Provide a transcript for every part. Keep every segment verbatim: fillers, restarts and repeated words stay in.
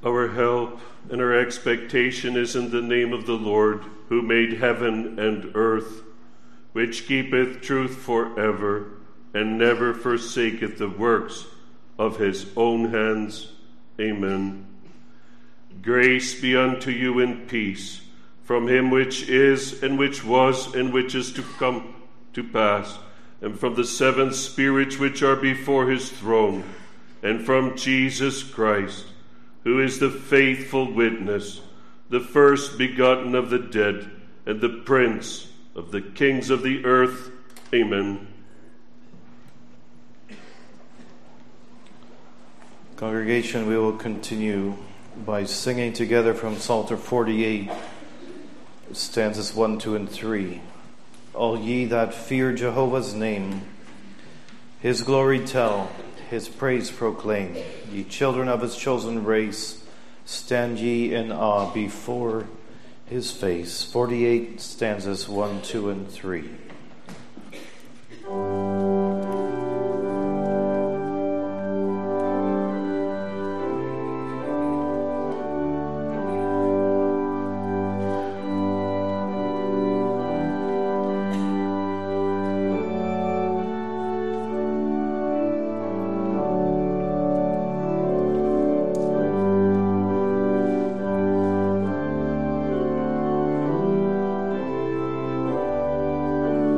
Our help and our expectation is in the name of the Lord, who made heaven and earth, which keepeth truth forever, and never forsaketh the works of his own hands. Amen. Grace be unto you and peace, from him which is, and which was, and which is to come to pass, and from the seven spirits which are before his throne, and from Jesus Christ, who is the faithful witness, the first begotten of the dead, and the prince of the kings of the earth. Amen. Congregation, we will continue by singing together from Psalter forty-eight, stanzas one, two, and three. All ye that fear Jehovah's name, his glory tell, his praise proclaim. Ye children of his chosen race, stand ye in awe before his face. forty-eight stanzas one, two, and three. Thank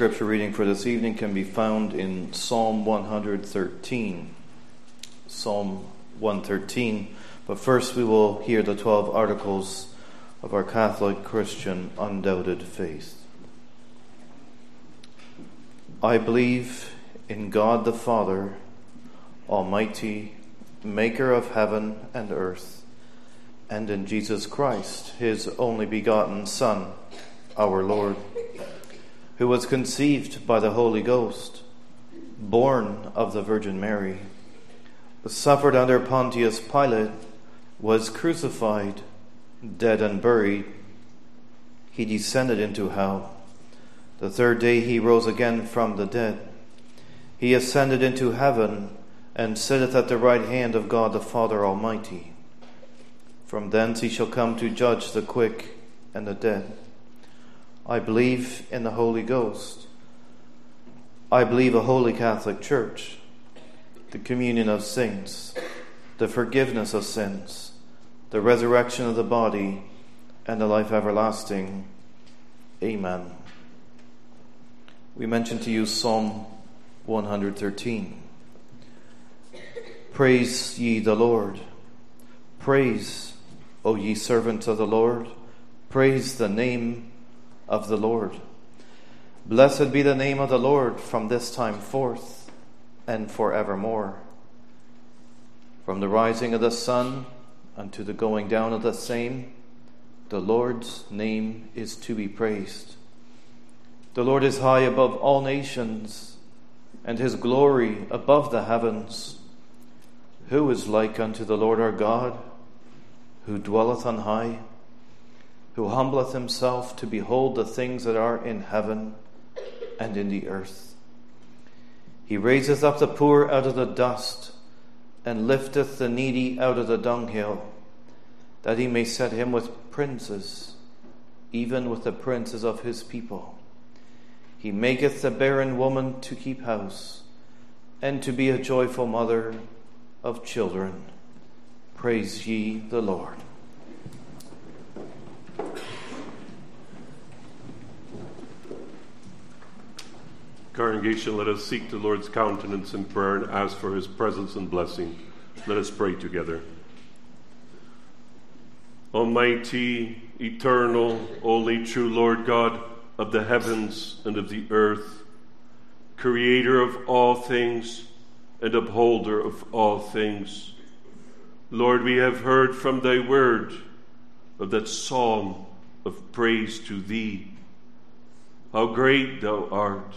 scripture reading for this evening can be found in Psalm one hundred thirteen. Psalm one thirteen. But first we will hear the twelve articles of our Catholic Christian undoubted faith. I believe in God the Father, Almighty, maker of heaven and earth, and in Jesus Christ, his only begotten Son, our Lord, who was conceived by the Holy Ghost, born of the Virgin Mary, suffered under Pontius Pilate, was crucified, dead and buried. He descended into hell. The third day he rose again from the dead. He ascended into heaven and sitteth at the right hand of God the Father Almighty. From thence he shall come to judge the quick and the dead. I believe in the Holy Ghost. I believe a holy Catholic Church, the communion of saints, the forgiveness of sins, the resurrection of the body, and the life everlasting. Amen. We mention to you Psalm one hundred thirteen. Praise ye the Lord. Praise, O ye servants of the Lord. Praise the name of the Lord. Blessed be the name of the Lord from this time forth and forevermore. From the rising of the sun unto the going down of the same, the Lord's name is to be praised. The Lord is high above all nations, and his glory above the heavens. Who is like unto the Lord our God, who dwelleth on high, who humbleth himself to behold the things that are in heaven and in the earth? He raiseth up the poor out of the dust, and lifteth the needy out of the dunghill, that he may set him with princes, even with the princes of his people. He maketh the barren woman to keep house, and to be a joyful mother of children. Praise ye the Lord. Congregation, let us seek the Lord's countenance in prayer and ask for his presence and blessing. Let us pray together. Almighty, eternal, only true Lord God of the heavens and of the earth, creator of all things and upholder of all things, Lord, we have heard from thy word of that psalm of praise to thee. How great thou art,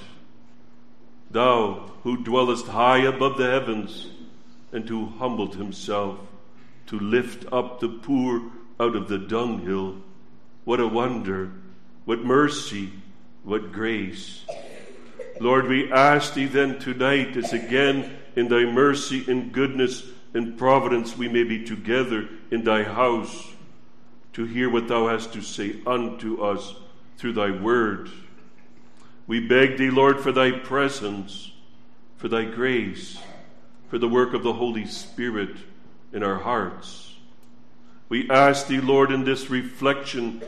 thou who dwellest high above the heavens, and who humbled himself to lift up the poor out of the dunghill. What a wonder, what mercy, what grace. Lord, we ask thee then tonight, as again in thy mercy and goodness and providence we may be together in thy house, to hear what thou hast to say unto us through thy word. We beg thee, Lord, for thy presence, for thy grace, for the work of the Holy Spirit in our hearts. We ask thee, Lord, in this reflection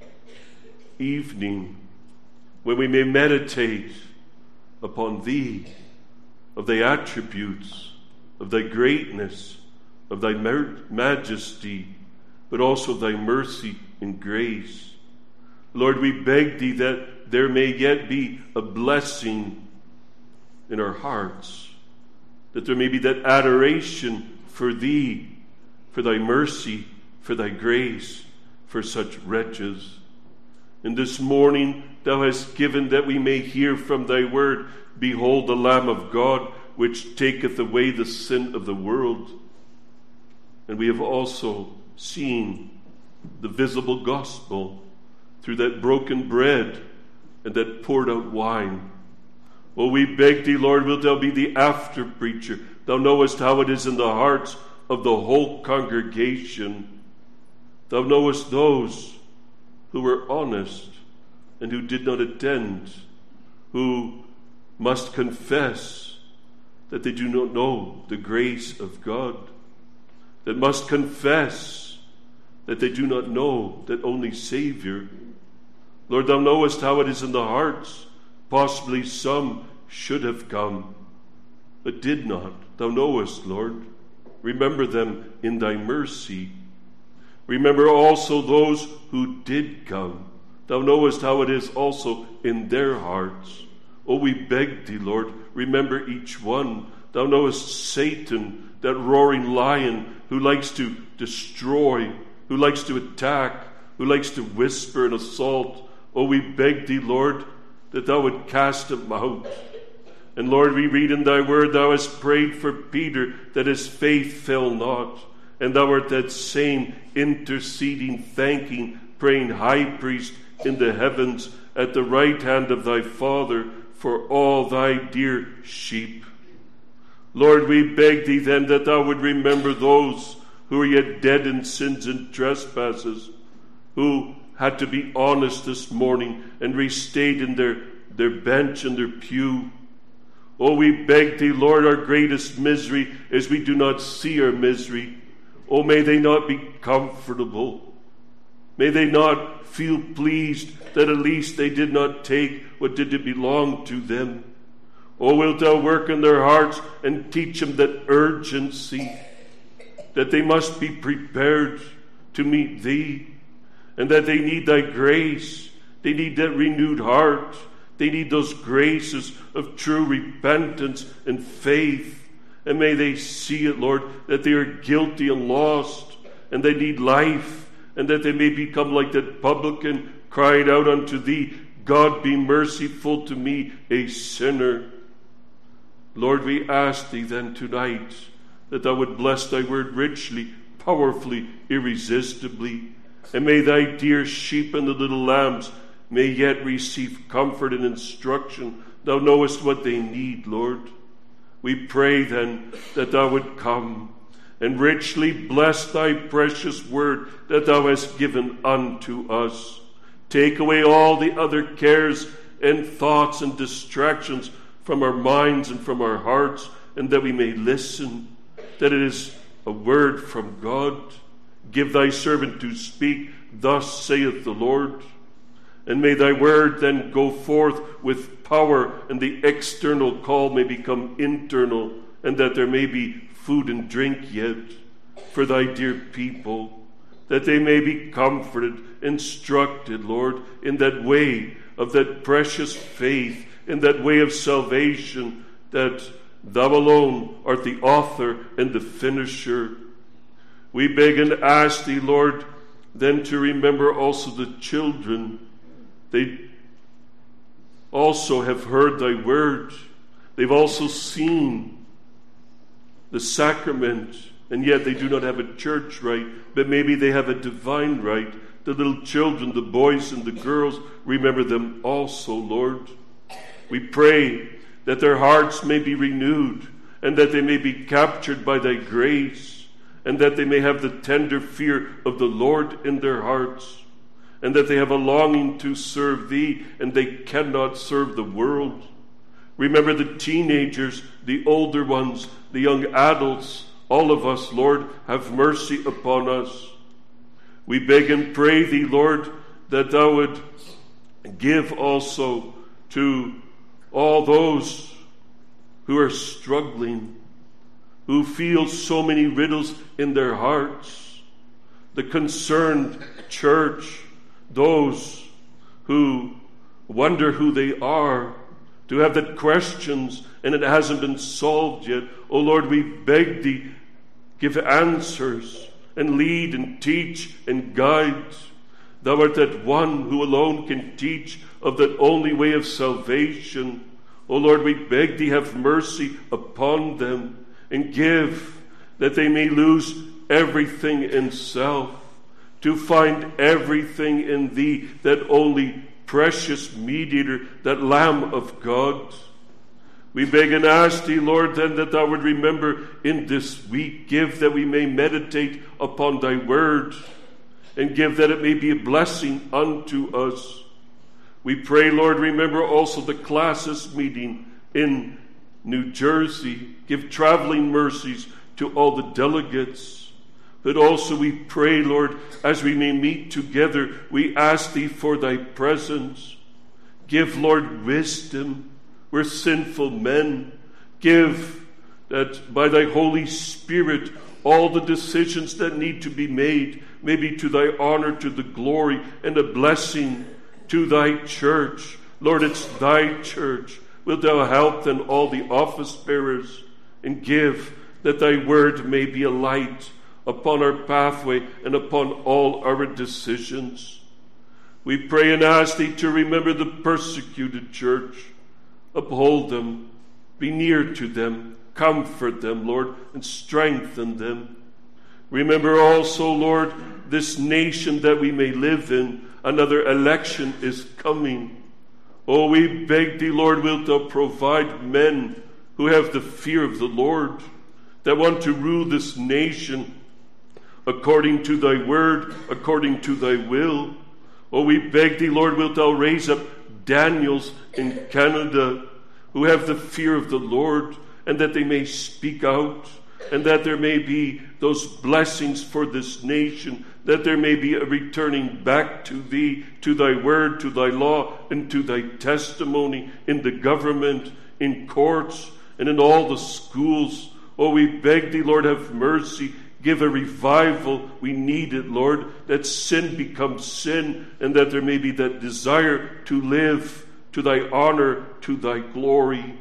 evening, when we may meditate upon thee, of thy attributes, of thy greatness, of thy majesty, but also thy mercy and grace. Lord, we beg thee that there may yet be a blessing in our hearts, that there may be that adoration for thee, for thy mercy, for thy grace, for such wretches. And this morning thou hast given that we may hear from thy word, behold the Lamb of God, which taketh away the sin of the world. And we have also seen the visible gospel through that broken bread and that poured out wine. Oh, we beg thee, Lord, wilt thou be the after preacher? Thou knowest how it is in the hearts of the whole congregation. Thou knowest those who were honest and who did not attend, who must confess that they do not know the grace of God, that must confess that they do not know that only Savior. Lord, thou knowest how it is in the hearts Possibly some should have come, but did not. Thou knowest, Lord. Remember them in thy mercy. Remember also those who did come. Thou knowest how it is also in their hearts. Oh, we beg thee, Lord, remember each one. Thou knowest Satan, that roaring lion who likes to destroy, who likes to attack, who likes to whisper and assault. Oh, we beg thee, Lord, that thou would cast him out. And Lord, we read in thy word, thou hast prayed for Peter, that his faith fail not. And thou art that same interceding, thanking, praying high priest in the heavens at the right hand of thy Father for all thy dear sheep. Lord, we beg thee then that thou would remember those who are yet dead in sins and trespasses, who had to be honest this morning and restayed in their, their bench and their pew. Oh, we beg thee, Lord, our greatest misery is we do not see our misery. Oh, may they not be comfortable. May they not feel pleased that at least they did not take what did belong to them. Oh, wilt thou work in their hearts and teach them that urgency, that they must be prepared to meet thee, and that they need thy grace. They need that renewed heart. They need those graces of true repentance and faith. And may they see it, Lord, that they are guilty and lost, and they need life, and that they may become like that publican crying out unto thee, God, be merciful to me, a sinner. Lord, we ask thee then tonight that thou would bless thy word richly, powerfully, irresistibly. And may thy dear sheep and the little lambs may yet receive comfort and instruction. Thou knowest what they need, Lord. We pray then that thou would come and richly bless thy precious word that thou hast given unto us. Take away all the other cares and thoughts and distractions from our minds and from our hearts, and that we may listen, that it is a word from God. Give thy servant to speak, thus saith the Lord. And may thy word then go forth with power, and the external call may become internal, and that there may be food and drink yet for thy dear people, that they may be comforted, instructed, Lord, in that way of that precious faith, in that way of salvation, that thou alone art the author and the finisher. We beg and ask thee, Lord, then to remember also the children. They also have heard thy word. They've also seen the sacrament, and yet they do not have a church rite, but maybe they have a divine rite. The little children, the boys and the girls, remember them also, Lord. We pray that their hearts may be renewed, and that they may be captured by thy grace, and that they may have the tender fear of the Lord in their hearts, and that they have a longing to serve thee, and they cannot serve the world. Remember the teenagers, the older ones, the young adults, all of us, Lord, have mercy upon us. We beg and pray thee, Lord, that thou would give also to all those who are struggling, who feel so many riddles in their hearts, the concerned church, those who wonder who they are, to have the questions and it hasn't been solved yet. Oh Lord, we beg thee, give answers and lead and teach and guide. Thou art that one who alone can teach of that only way of salvation. O Lord, we beg thee, have mercy upon them, and give that they may lose everything in self, to find everything in thee, that only precious mediator, that Lamb of God. We beg and ask thee, Lord, then that thou would remember in this week, give that we may meditate upon thy word, and give that it may be a blessing unto us. We pray, Lord, remember also the classis meeting in New Jersey. Give traveling mercies to all the delegates. But also we pray, Lord, as we may meet together, we ask thee for thy presence. Give, Lord, wisdom. We're sinful men. Give that by thy Holy Spirit all the decisions that need to be made may be to thy honor, to the glory, and a blessing to thy church. Lord, it's thy church. Wilt thou help then all the office bearers, and give that thy word may be a light upon our pathway and upon all our decisions. We pray and ask thee to remember the persecuted church. Uphold them, be near to them, comfort them, Lord, and strengthen them. Remember also, Lord, this nation that we may live in. Another election is coming. Oh, we beg thee, Lord, wilt thou provide men who have the fear of the Lord, that want to rule this nation according to thy word, according to thy will. Oh, we beg thee, Lord, wilt thou raise up Daniels in Canada who have the fear of the Lord, and that they may speak out, and that there may be those blessings for this nation, that there may be a returning back to thee, to thy word, to thy law, and to thy testimony in the government, in courts, and in all the schools. Oh, we beg thee, Lord, have mercy. Give a revival. We need it, Lord, that sin becomes sin, and that there may be that desire to live to thy honor, to thy glory.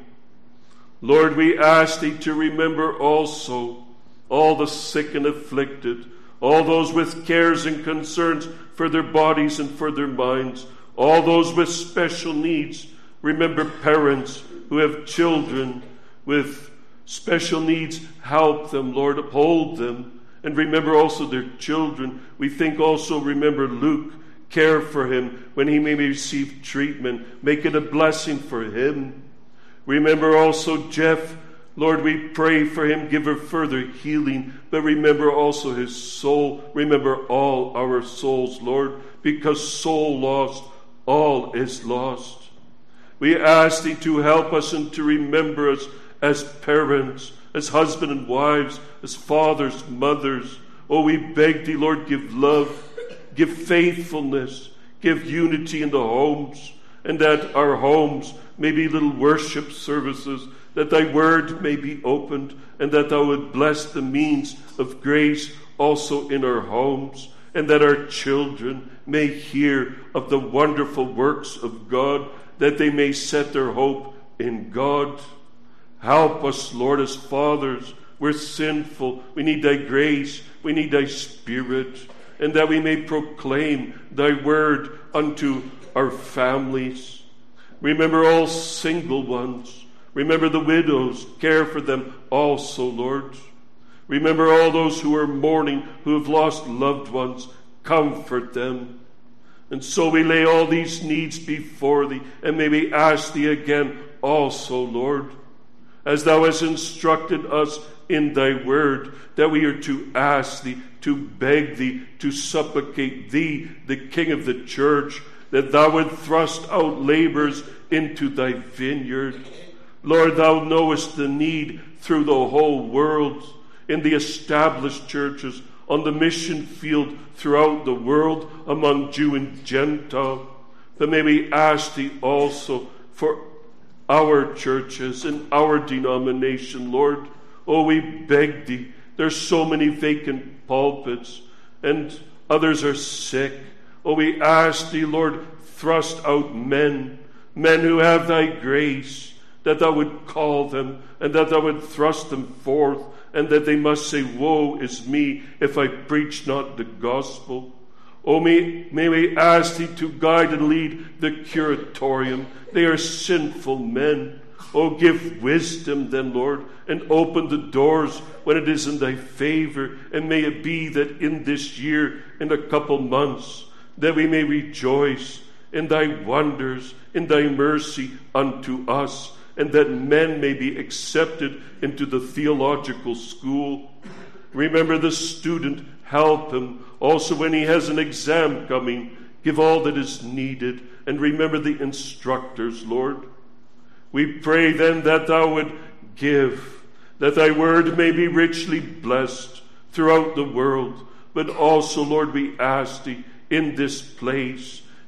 Lord, we ask thee to remember also all the sick and afflicted, all those with cares and concerns for their bodies and for their minds, all those with special needs. Remember parents who have children with special needs. Help them, Lord, uphold them. And remember also their children. We think also, remember Luke. Care for him when he may receive treatment. Make it a blessing for him. Remember also Jeff. Lord, we pray for him. Give her further healing. But remember also his soul. Remember all our souls, Lord, because soul lost, all is lost. We ask thee to help us and to remember us as parents, as husbands and wives, as fathers, mothers. Oh, we beg thee, Lord, give love, give faithfulness, give unity in the homes, and that our homes may be little worship services, that thy word may be opened, and that thou would bless the means of grace also in our homes, and that our children may hear of the wonderful works of God, that they may set their hope in God. Help us, Lord, as fathers. We're sinful. We need thy grace. We need thy Spirit, and that we may proclaim thy word unto our families. Remember all single ones. Remember the widows. Care for them also, Lord. Remember all those who are mourning, who have lost loved ones. Comfort them. And so we lay all these needs before thee, and may we ask thee again also, Lord, as thou hast instructed us in thy word, that we are to ask thee, to beg thee, to supplicate thee, the King of the church, that thou would thrust out laborers into thy vineyard. Lord, thou knowest the need through the whole world, in the established churches, on the mission field throughout the world, among Jew and Gentile. That may we ask thee also for our churches and our denomination, Lord. Oh, we beg thee. There's so many vacant pulpits, and others are sick. Oh, we ask thee, Lord, thrust out men, men who have thy grace, that thou would call them, and that thou would thrust them forth, and that they must say, woe is me if I preach not the gospel. Oh, may, may we ask thee to guide and lead the curatorium. They are sinful men. Oh, give wisdom then, Lord, and open the doors when it is in thy favor. And may it be that in this year, in a couple months, that we may rejoice in thy wonders, in thy mercy unto us, and that men may be accepted into the theological school. Remember the student, help him. Also when he has an exam coming, give all that is needed. And remember the instructors, Lord. We pray then that thou would give, that thy word may be richly blessed throughout the world. But also, Lord, we ask thee in this place,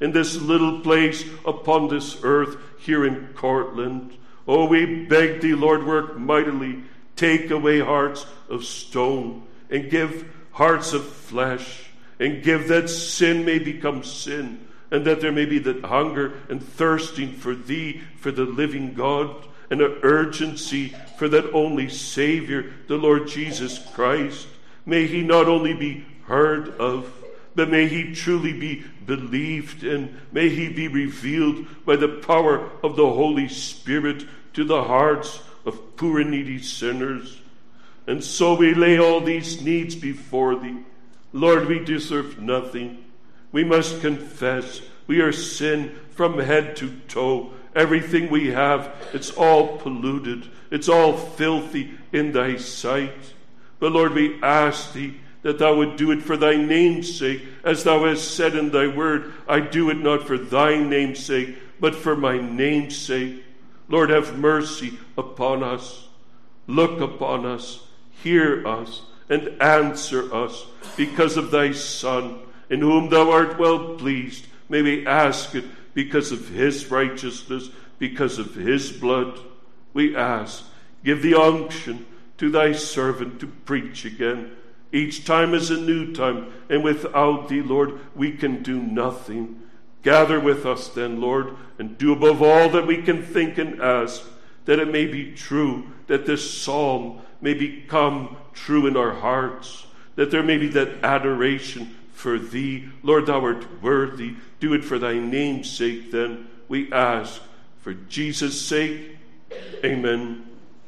in this little place upon this earth here in Cortland. Oh, we beg thee, Lord, work mightily. Take away hearts of stone and give hearts of flesh, and give that sin may become sin, and that there may be that hunger and thirsting for thee, for the living God, and an urgency for that only Savior, the Lord Jesus Christ. May he not only be heard of, but may he truly be believed in. May he be revealed by the power of the Holy Spirit to the hearts of poor and needy sinners. And so we lay all these needs before thee. Lord, we deserve nothing. We must confess we are sin from head to toe. Everything we have, it's all polluted. It's all filthy in thy sight. But Lord, we ask thee that thou would do it for thy name's sake. As thou hast said in thy word, I do it not for thy name's sake, but for my name's sake. Lord, have mercy upon us. Look upon us. Hear us and answer us because of thy Son, in whom thou art well pleased. May we ask it because of his righteousness, because of his blood. We ask, give the unction to thy servant to preach again. Each time is a new time, and without thee, Lord, we can do nothing. Gather with us then, Lord, and do above all that we can think and ask, that it may be true, that this psalm may become true in our hearts, that there may be that adoration for thee. Lord, thou art worthy. Do it for thy name's sake then, we ask. For Jesus' sake, amen.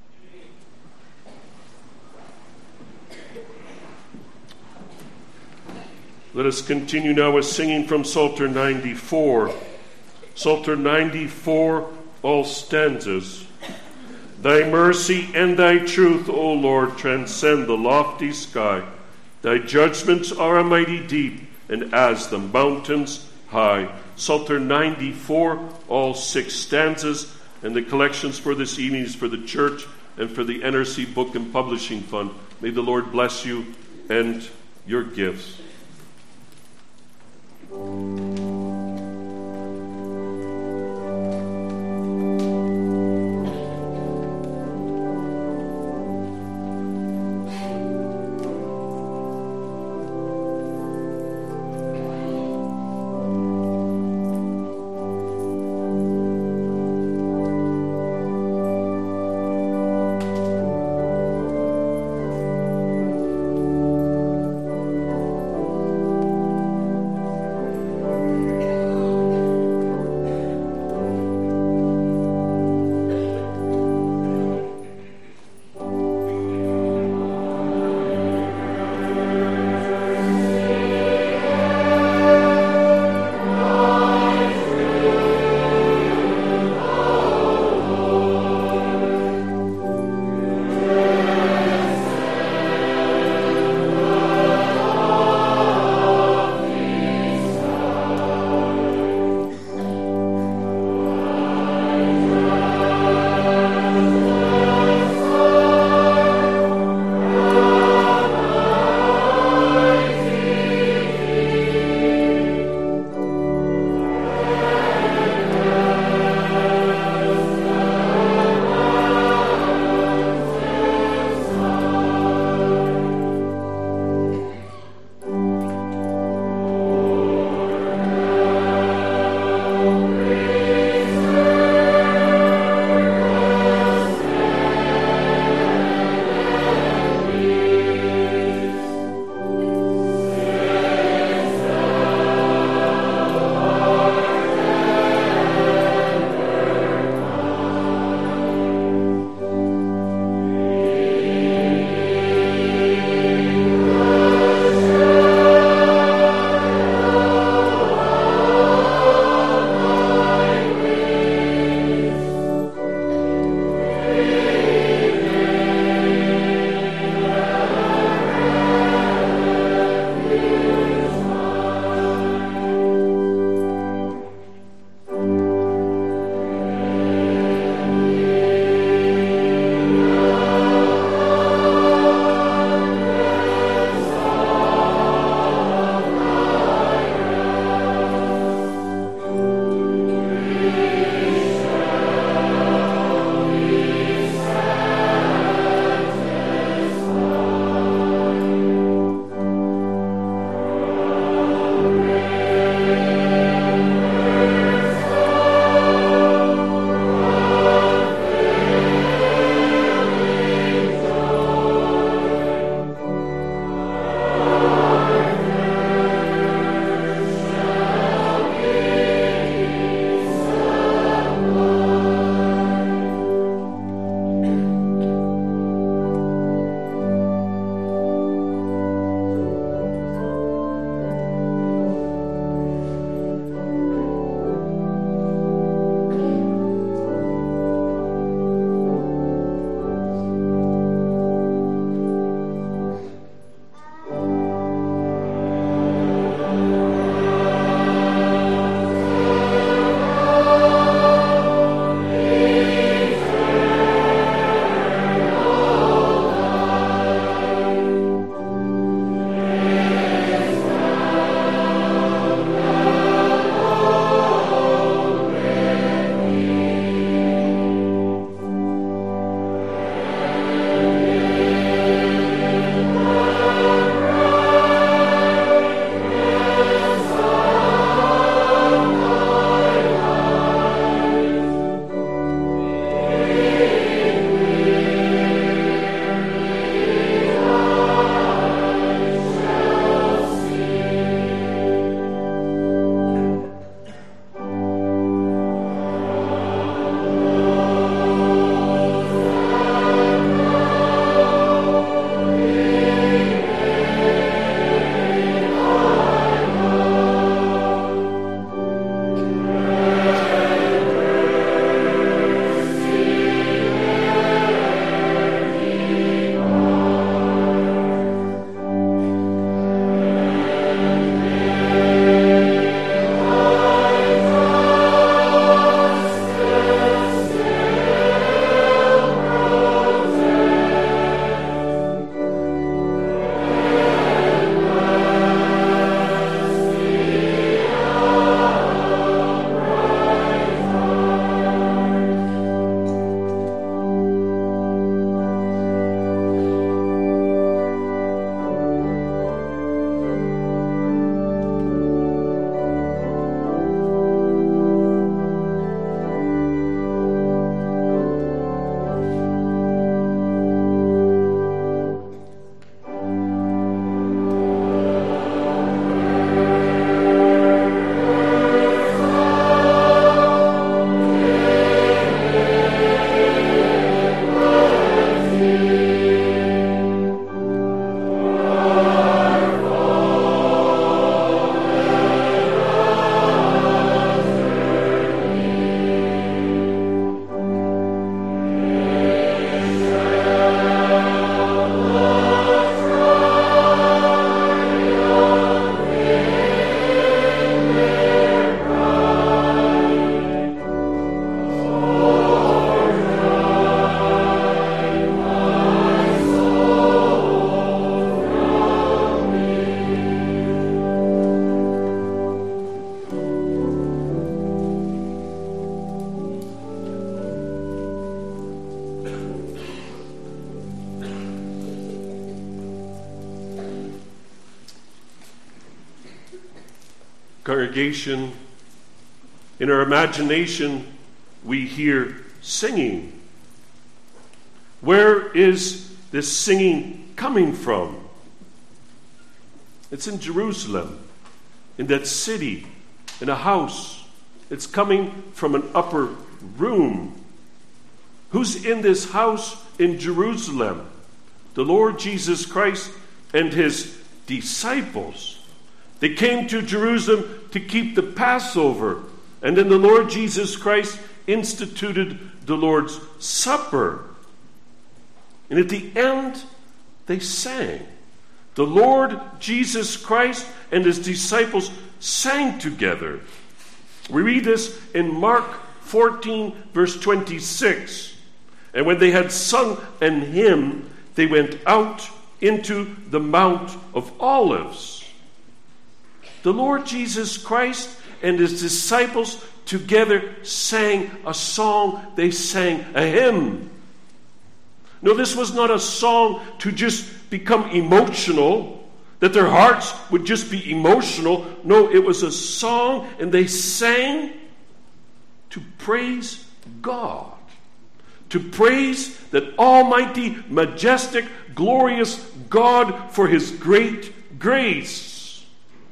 Let us continue now with singing from Psalter ninety-four. Psalter ninety-four, all stanzas. Thy mercy and thy truth, O Lord, transcend the lofty sky. Thy judgments are a mighty deep, and as the mountains high. Psalter ninety-four, all six stanzas, and the collections for this evening is for the church and for the N R C Book and Publishing Fund. May the Lord bless you and your gifts. Thank you. Congregation, in our imagination, we hear singing. Where is this singing coming from? It's in Jerusalem, in that city, in a house. It's coming from an upper room. Who's in this house in Jerusalem? The Lord Jesus Christ and his disciples. They came to Jerusalem to keep the Passover, and then the Lord Jesus Christ instituted the Lord's Supper. And at the end, they sang. The Lord Jesus Christ and his disciples sang together. We read this in Mark fourteen, verse twenty-six. And when they had sung an hymn, they went out into the Mount of Olives. The Lord Jesus Christ and his disciples together sang a song. They sang a hymn. No, this was not a song to just become emotional, that their hearts would just be emotional. No, it was a song, and they sang to praise God. To praise that almighty, majestic, glorious God for his great grace.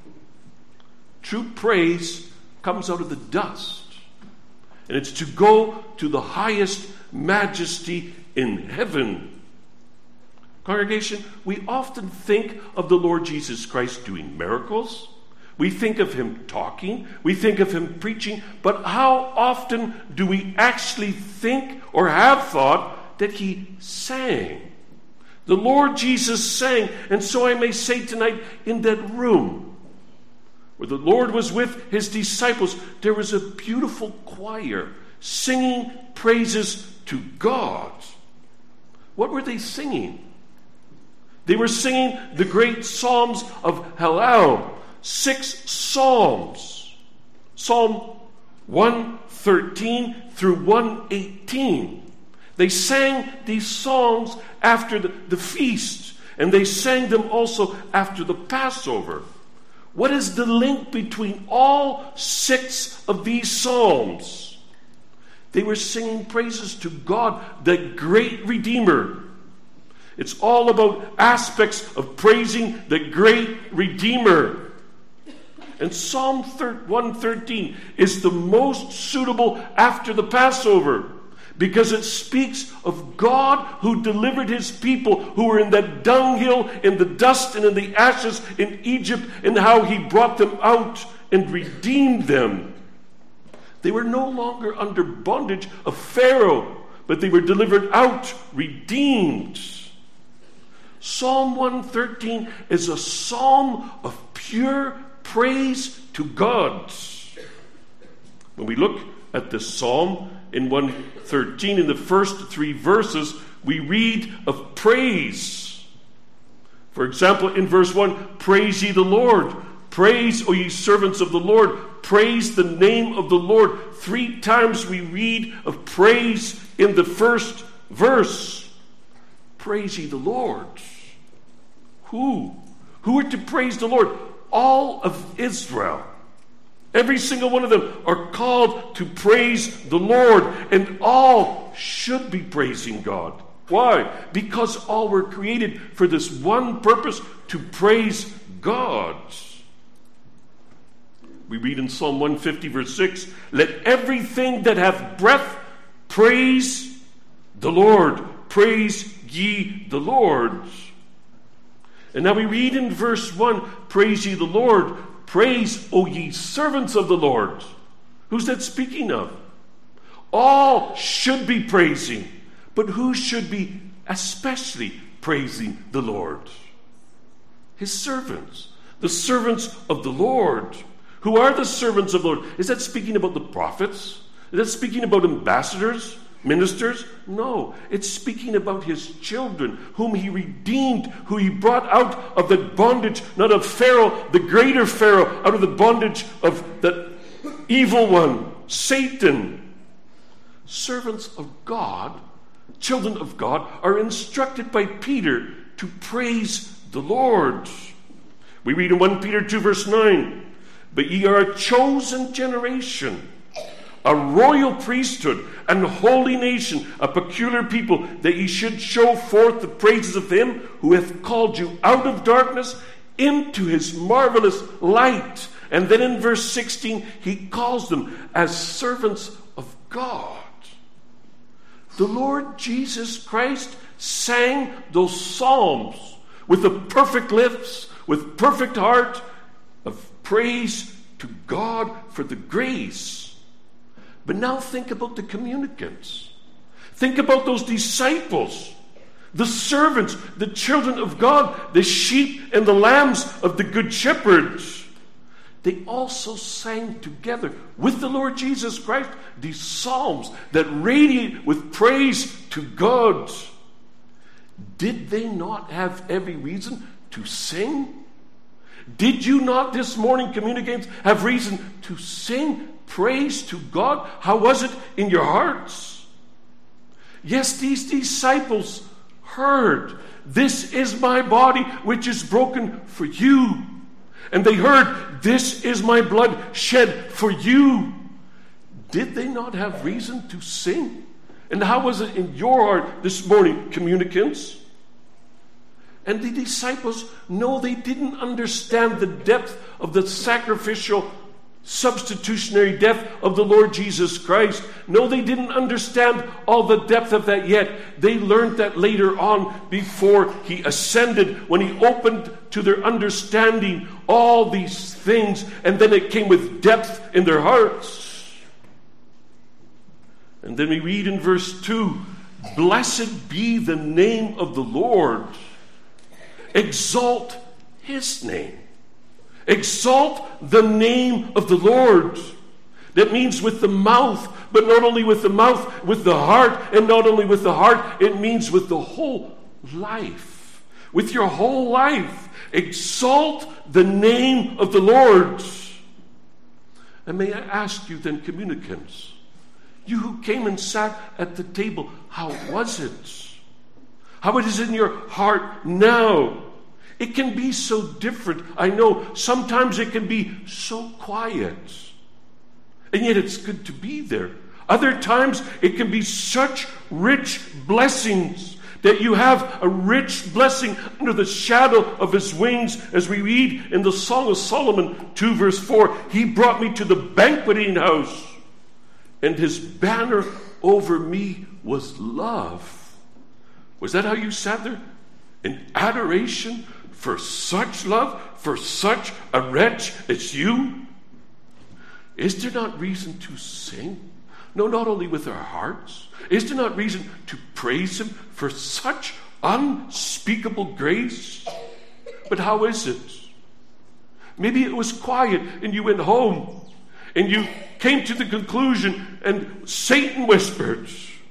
True praise comes out of the dust. And it's to go to the highest majesty in heaven. Congregation, we often think of the Lord Jesus Christ doing miracles. We think of him talking. We think of him preaching. But how often do we actually think or have thought that he sang? The Lord Jesus sang. And so I may say tonight, in that room where the Lord was with his disciples, there was a beautiful choir singing praises to God. What were they singing? They were singing the great Psalms of Hallel. Six Psalms. Psalm one thirteen through one eighteen. They sang these songs after the, the feast, and they sang them also after the Passover. What is the link between all six of these psalms? They were singing praises to God, the great Redeemer. It's all about aspects of praising the great Redeemer. And Psalm one thirteen is the most suitable after the Passover, because it speaks of God who delivered his people who were in that dunghill, in the dust and in the ashes in Egypt, and how he brought them out and redeemed them. They were no longer under bondage of Pharaoh, but they were delivered out, redeemed. Psalm one thirteen is a psalm of pure praise to God. When we look at this psalm in one thirteen, in the first three verses, we read of praise. For example, in verse one, praise ye the Lord. Praise, O ye servants of the Lord. Praise the name of the Lord. Three times we read of praise in the first verse. Praise ye the Lord. Who? Who are to praise the Lord? All of Israel. Every single one of them are called to praise the Lord, and all should be praising God. Why? Because all were created for this one purpose, to praise God. We read in Psalm one fifty, verse six, let everything that hath breath praise the Lord. Praise ye the Lord. And now we read in verse one, praise ye the Lord. Praise, O ye servants of the Lord. Who's that speaking of? All should be praising. But who should be especially praising the Lord? His servants. The servants of the Lord. Who are the servants of the Lord? Is that speaking about the prophets? Is that speaking about ambassadors? Ministers? No, it's speaking about his children, whom he redeemed, who he brought out of the bondage, not of Pharaoh, the greater Pharaoh, out of the bondage of the evil one, Satan. Servants of God, children of God, are instructed by Peter to praise the Lord. We read in First Peter two, verse nine, But ye are a chosen generation, a royal priesthood, and holy nation, a peculiar people, that ye should show forth the praises of him who hath called you out of darkness into his marvelous light. And then in verse sixteen, he calls them as servants of God. The Lord Jesus Christ sang those psalms with the perfect lips, with perfect heart of praise to God for the grace. But now think about the communicants. Think about those disciples, the servants, the children of God, the sheep and the lambs of the Good Shepherd. They also sang together with the Lord Jesus Christ these psalms that radiate with praise to God. Did they not have every reason to sing? Did you not this morning, communicants, have reason to sing praise to God? How was it in your hearts? Yes, these disciples heard, "This is my body which is broken for you." And they heard, "This is my blood shed for you." Did they not have reason to sing? And how was it in your heart this morning, communicants? And the disciples, no, they didn't understand the depth of the sacrificial, substitutionary death of the Lord Jesus Christ. No, they didn't understand all the depth of that yet. They learned that later on before he ascended, when he opened to their understanding all these things, and then it came with depth in their hearts. And then we read in verse two, "Blessed be the name of the Lord. Exalt his name." Exalt the name of the Lord. That means with the mouth, but not only with the mouth, with the heart, and not only with the heart, it means with the whole life. With your whole life. Exalt the name of the Lord. And may I ask you then, communicants, you who came and sat at the table, how was it? How it is in your heart now? It can be so different. I know sometimes it can be so quiet. And yet it's good to be there. Other times it can be such rich blessings that you have a rich blessing under the shadow of his wings. As we read in the Song of Solomon two verse four, "He brought me to the banqueting house, and his banner over me was love." Was that how you sat there? In adoration for such love, for such a wretch as you? Is there not reason to sing? No, not only with our hearts. Is there not reason to praise him for such unspeakable grace? But how is it? Maybe it was quiet and you went home and you came to the conclusion and Satan whispered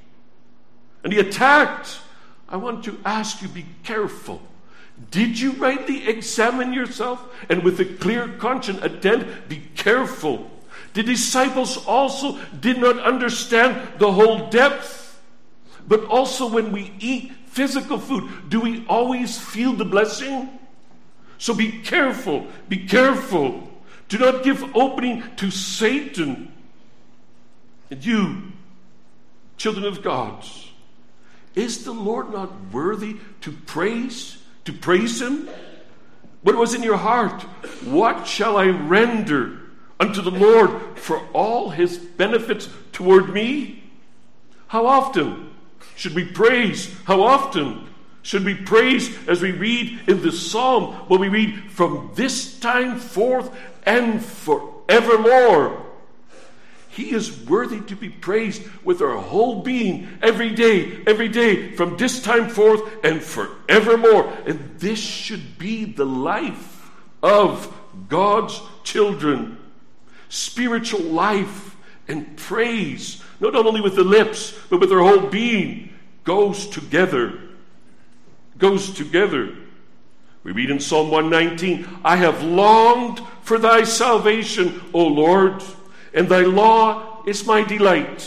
and he attacked. I want to ask you, be careful. Did you rightly examine yourself and with a clear conscience attend? Be careful. The disciples also did not understand the whole depth. But also when we eat physical food, do we always feel the blessing? So be careful. Be careful. Do not give opening to Satan. And you, children of God, is the Lord not worthy to praise? To praise him? What was in your heart? What shall I render unto the Lord for all his benefits toward me? How often should we praise? How often should we praise as we read in the psalm? Well, we read, "From this time forth and forevermore." He is worthy to be praised with our whole being, every day, every day, from this time forth and forevermore. And this should be the life of God's children. Spiritual life and praise, not only with the lips, but with our whole being, goes together. Goes together. We read in Psalm one nineteen, "I have longed for thy salvation, O Lord, and thy law is my delight.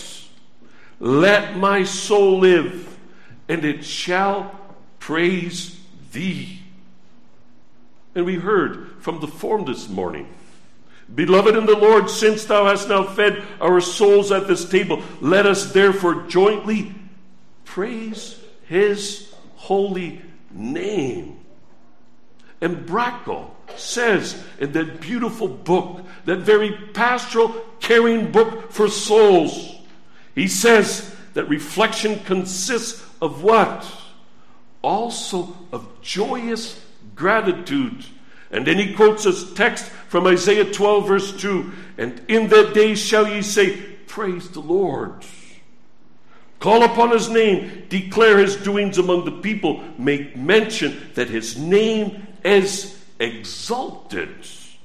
Let my soul live, and it shall praise thee." And we heard from the form this morning, Beloved in the Lord, since thou hast now fed our souls at this table, let us therefore jointly praise his holy name. And Brackle says in that beautiful book, that very pastoral, caring book for souls, he says that reflection consists of what? Also of joyous gratitude. And then he quotes us text from Isaiah twelve verse two. And in that day shall ye say, praise the Lord. Call upon his name, declare his doings among the people, make mention that his name is exalted.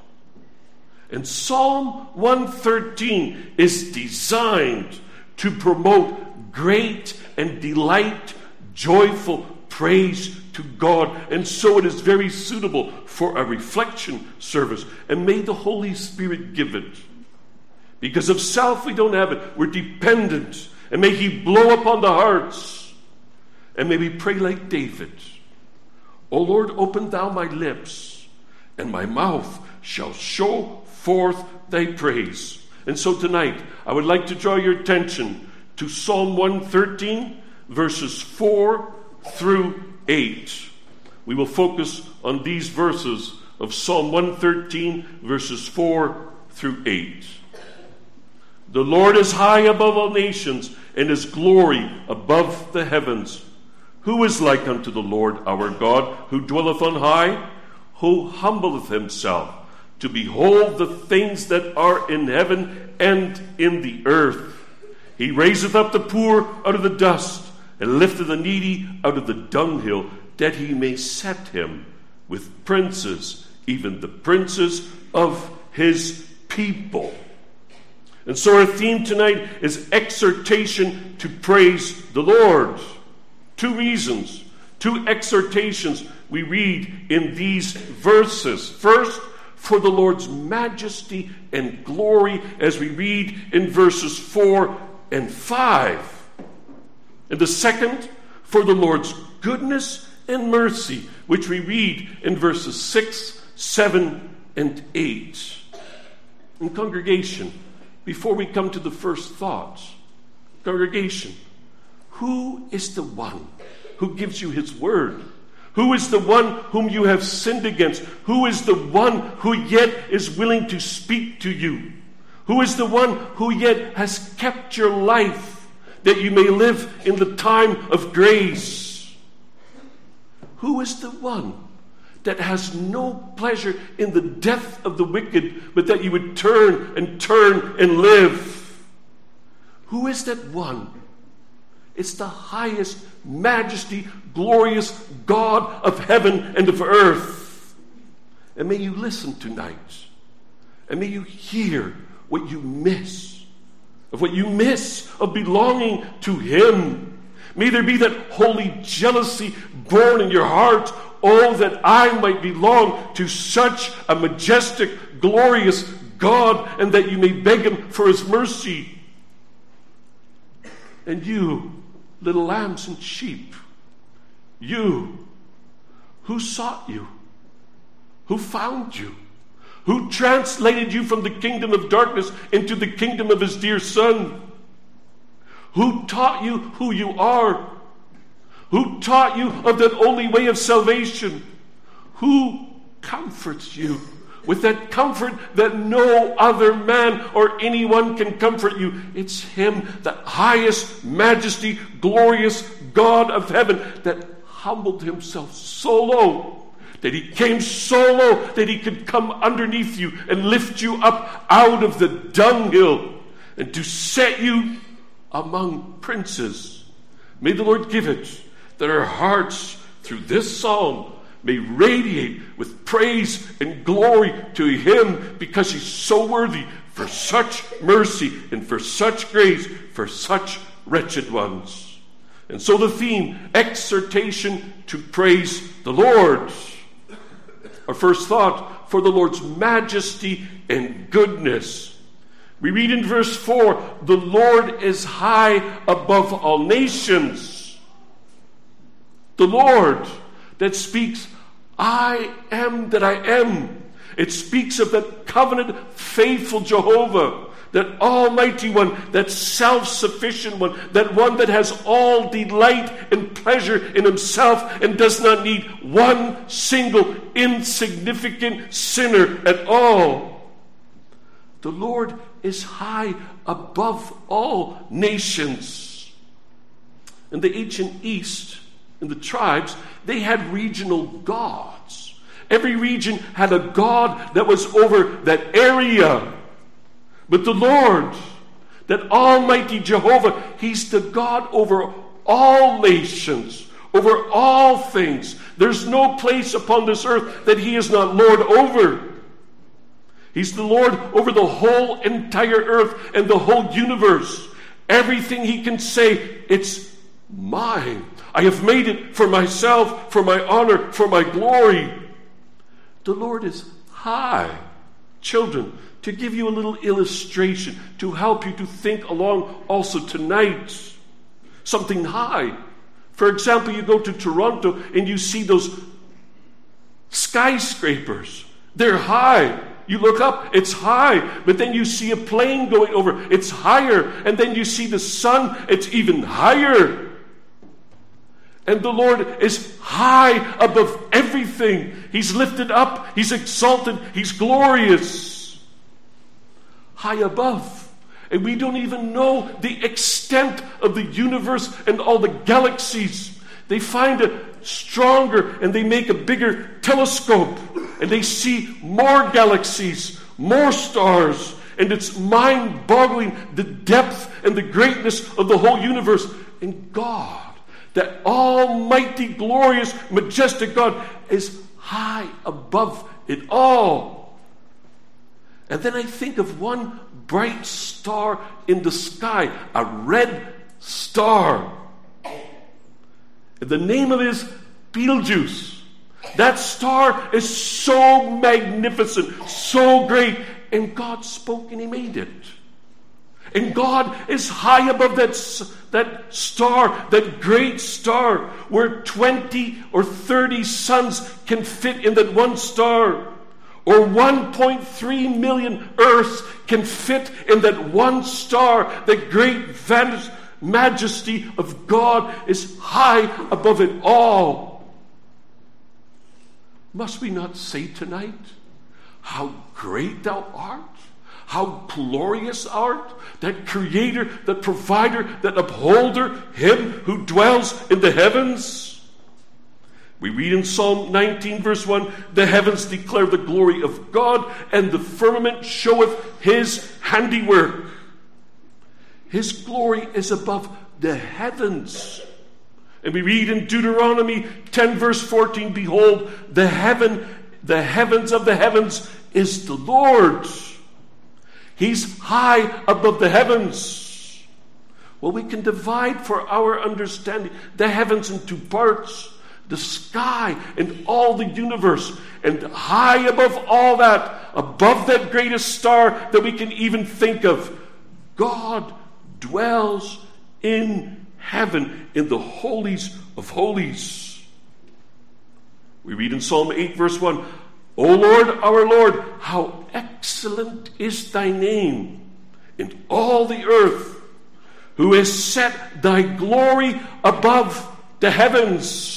And Psalm one thirteen is designed to promote great and delight, joyful praise to God. And so it is very suitable for a reflection service. And may the Holy Spirit give it. Because of self we don't have it. We're dependent. And may he blow upon the hearts. And may we pray like David. O Lord, open thou my lips, and my mouth shall show forth thy praise. And so tonight, I would like to draw your attention to Psalm one thirteen, verses four through eight. We will focus on these verses of Psalm one thirteen, verses four through eight. The Lord is high above all nations, and his glory above the heavens. Who is like unto the Lord our God, who dwelleth on high, who humbleth himself, to behold the things that are in heaven and in the earth? He raiseth up the poor out of the dust, and lifteth the needy out of the dunghill, that he may set him with princes, even the princes of his people. And so our theme tonight is exhortation to praise the Lord. Two reasons, two exhortations we read in these verses. First, for the Lord's majesty and glory, as we read in verses four and five. And the second, for the Lord's goodness and mercy, which we read in verses six, seven, and eight. In congregation, before we come to the first thoughts, congregation, who is the one who gives you his word? Who is the one whom you have sinned against? Who is the one who yet is willing to speak to you? Who is the one who yet has kept your life, that you may live in the time of grace? Who is the one that has no pleasure in the death of the wicked, but that you would turn and turn and live? Who is that one? It's the highest majesty, glorious God of heaven and of earth. And may you listen tonight. And may you hear what you miss, of what you miss of belonging to him. May there be that holy jealousy born in your heart. Oh, that I might belong to such a majestic, glorious God, and that you may beg him for his mercy. And you, little lambs and sheep, you who sought you, who found you, who translated you from the kingdom of darkness into the kingdom of his dear Son, who taught you who you are, who taught you of that only way of salvation, who comforts you with that comfort that no other man or anyone can comfort you. It's him, the highest majesty, glorious God of heaven, that humbled himself so low, that he came so low that he could come underneath you and lift you up out of the dunghill and to set you among princes. May the Lord give it that our hearts through this psalm may radiate with praise and glory to him, because he's so worthy for such mercy and for such grace for such wretched ones. And so the theme, exhortation to praise the Lord. Our first thought, for the Lord's majesty and goodness. We read in verse four, the Lord is high above all nations. The Lord that speaks, I am that I am. It speaks of that covenant, faithful Jehovah, that almighty one, that self-sufficient one, that one that has all delight and pleasure in himself and does not need one single insignificant sinner at all. The Lord is high above all nations. In the ancient East, in the tribes, they had regional gods. Every region had a god that was over that area. But the Lord, that almighty Jehovah, he's the God over all nations, over all things. There's no place upon this earth that he is not Lord over. He's the Lord over the whole entire earth and the whole universe. Everything he can say, it's mine. I have made it for myself, for my honor, for my glory. The Lord is high. Children, to give you a little illustration, to help you to think along also tonight, something high. For example, you go to Toronto and you see those skyscrapers. They're high. You look up, it's high. But then you see a plane going over, it's higher. And then you see the sun, it's even higher. And the Lord is high above everything. He's lifted up, he's exalted, he's glorious. High above. And we don't even know the extent of the universe and all the galaxies. They find a stronger and they make a bigger telescope. And they see more galaxies, more stars. And it's mind-boggling the depth and the greatness of the whole universe. And God, that almighty, glorious, majestic God, is high above it all. And then I think of one bright star in the sky, a red star. And the name of it is Betelgeuse. That star is so magnificent, so great, and God spoke and he made it. And God is high above that, that star, that great star, where twenty or thirty suns can fit in that one star. Or one point three million Earths can fit in that one star. The great majesty of God is high above it all. Must we not say tonight, how great thou art? How glorious art? That creator, that provider, that upholder, him who dwells in the heavens. We read in Psalm nineteen verse one, the heavens declare the glory of God, and the firmament showeth his handiwork. His glory is above the heavens. And we read in Deuteronomy ten verse fourteen, behold, the heaven, the heavens of the heavens is the Lord's. He's high above the heavens. Well, we can divide for our understanding the heavens in two parts. The sky and all the universe, and high above all that, above that greatest star that we can even think of, God dwells in heaven, in the holies of holies. We read in Psalm eight verse one, O Lord, our Lord, how excellent is thy name in all the earth, who has set thy glory above the heavens.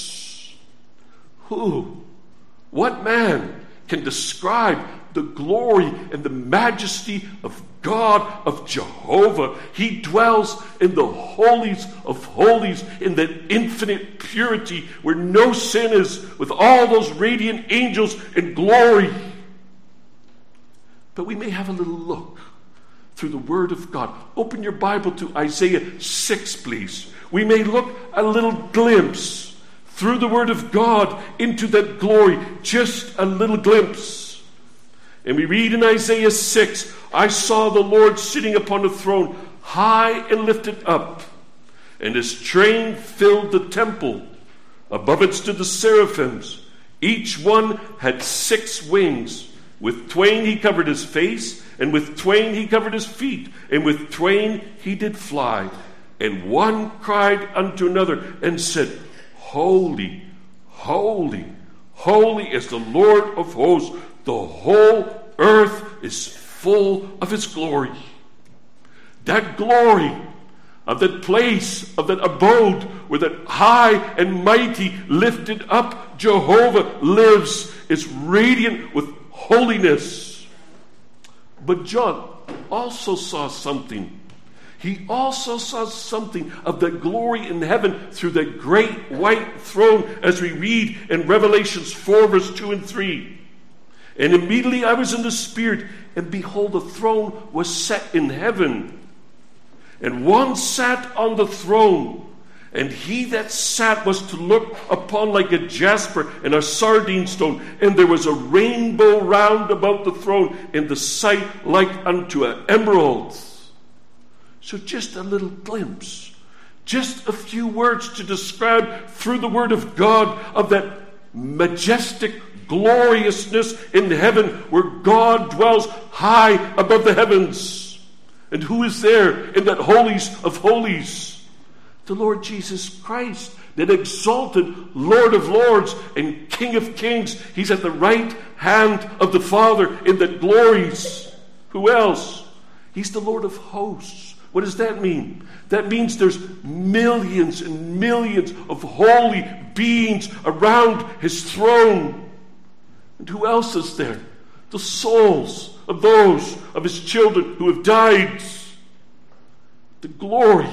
Who, what man can describe the glory and the majesty of God, of Jehovah? He dwells in the holies of holies, in that infinite purity where no sin is, with all those radiant angels in glory. But we may have a little look through the Word of God. Open your Bible to Isaiah six, please. We may look a little glimpse through the Word of God into that glory, just a little glimpse. And we read in Isaiah six, I saw the Lord sitting upon a throne, high and lifted up, and his train filled the temple. Above it stood the seraphims. Each one had six wings. With twain he covered his face, and with twain he covered his feet, and with twain he did fly. And one cried unto another, and said, Holy, holy, holy is the Lord of hosts. the whole earth is full of his glory. That glory of that place, of that abode, where that high and mighty, lifted up Jehovah lives, is radiant with holiness. But John also saw something. He also saw something of the glory in heaven through the great white throne, as we read in Revelations four, verse two and three. And immediately I was in the Spirit, and behold, a throne was set in heaven. And one sat on the throne, and he that sat was to look upon like a jasper and a sardine stone. And there was a rainbow round about the throne, in the sight like unto an emerald. So just a little glimpse, just a few words to describe through the Word of God of that majestic gloriousness in heaven, where God dwells high above the heavens. And who is there in that holies of holies? The Lord Jesus Christ, that exalted Lord of lords and King of kings. He's at the right hand of the Father in the glories. Who else? He's the Lord of hosts. What does that mean? That means there's millions and millions of holy beings around his throne. And who else is there? The souls of those of his children who have died. The glory.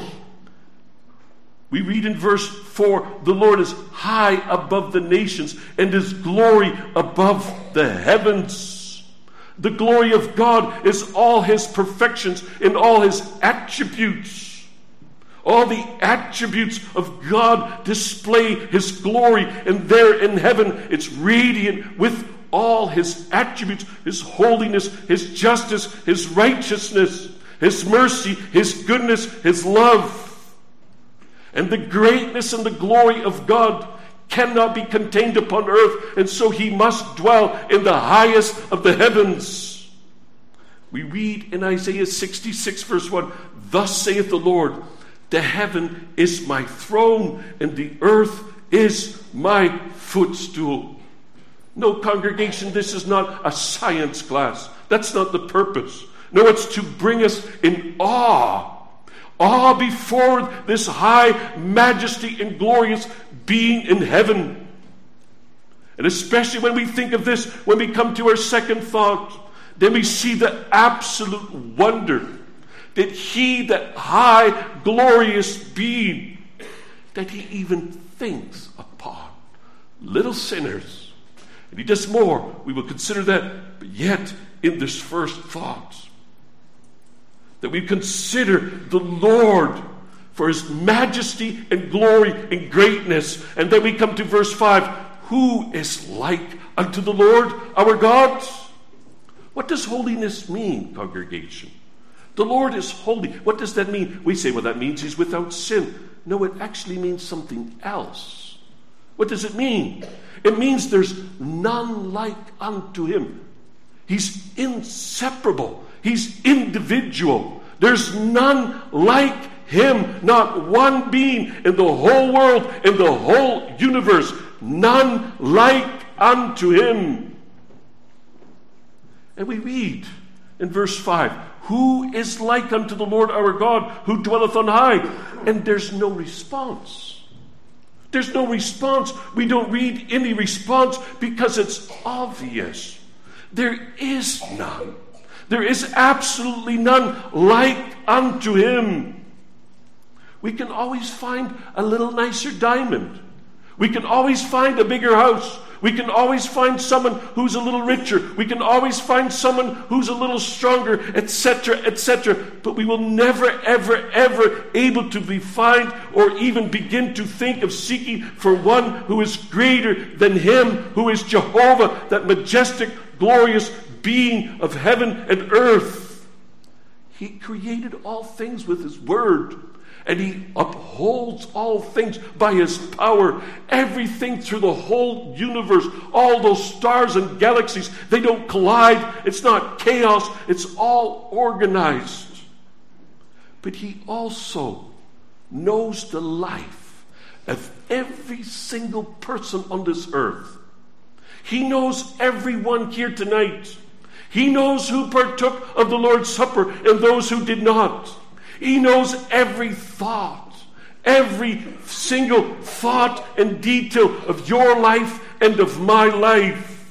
We read in verse four, the Lord is high above the nations, and his glory above the heavens. The glory of God is all his perfections and all his attributes. All the attributes of God display his glory, and there in heaven it's radiant with all his attributes, his holiness, his justice, his righteousness, his mercy, his goodness, his love. And the greatness and the glory of God cannot be contained upon earth, and so he must dwell in the highest of the heavens. We read in Isaiah sixty-six, verse one, thus saith the Lord, the heaven is my throne, and the earth is my footstool. No, congregation, this is not a science class. That's not the purpose. No, it's to bring us in awe. Awe before this high majesty and glorious being in heaven. And especially when we think of this, when we come to our second thought, then we see the absolute wonder that he, that high, glorious being, that he even thinks upon little sinners. And he does more. We will consider that. But yet, in this first thought, that we consider the Lord for his majesty and glory and greatness. And then we come to verse five. Who is like unto the Lord our God? What does holiness mean, congregation? The Lord is holy. What does that mean? We say, well, that means he's without sin. No, it actually means something else. What does it mean? It means there's none like unto him. He's inseparable. He's individual. There's none like him. Not one being in the whole world, in the whole universe. None like unto him. And we read in verse five, who is like unto the Lord our God, who dwelleth on high? And there's no response. There's no response. We don't read any response because it's obvious. There is none. There is absolutely none like unto him. We can always find a little nicer diamond. We can always find a bigger house. We can always find someone who's a little richer. We can always find someone who's a little stronger, et cetera, et cetera. But we will never, ever, ever able to be find or even begin to think of seeking for one who is greater than him, who is Jehovah, that majestic, glorious being of heaven and earth. He created all things with his word. And he upholds all things by his power. Everything through the whole universe, all those stars and galaxies, they don't collide. It's not chaos. It's all organized. But he also knows the life of every single person on this earth. He knows everyone here tonight. He knows who partook of the Lord's Supper and those who did not. He knows every thought, every single thought and detail of your life and of my life.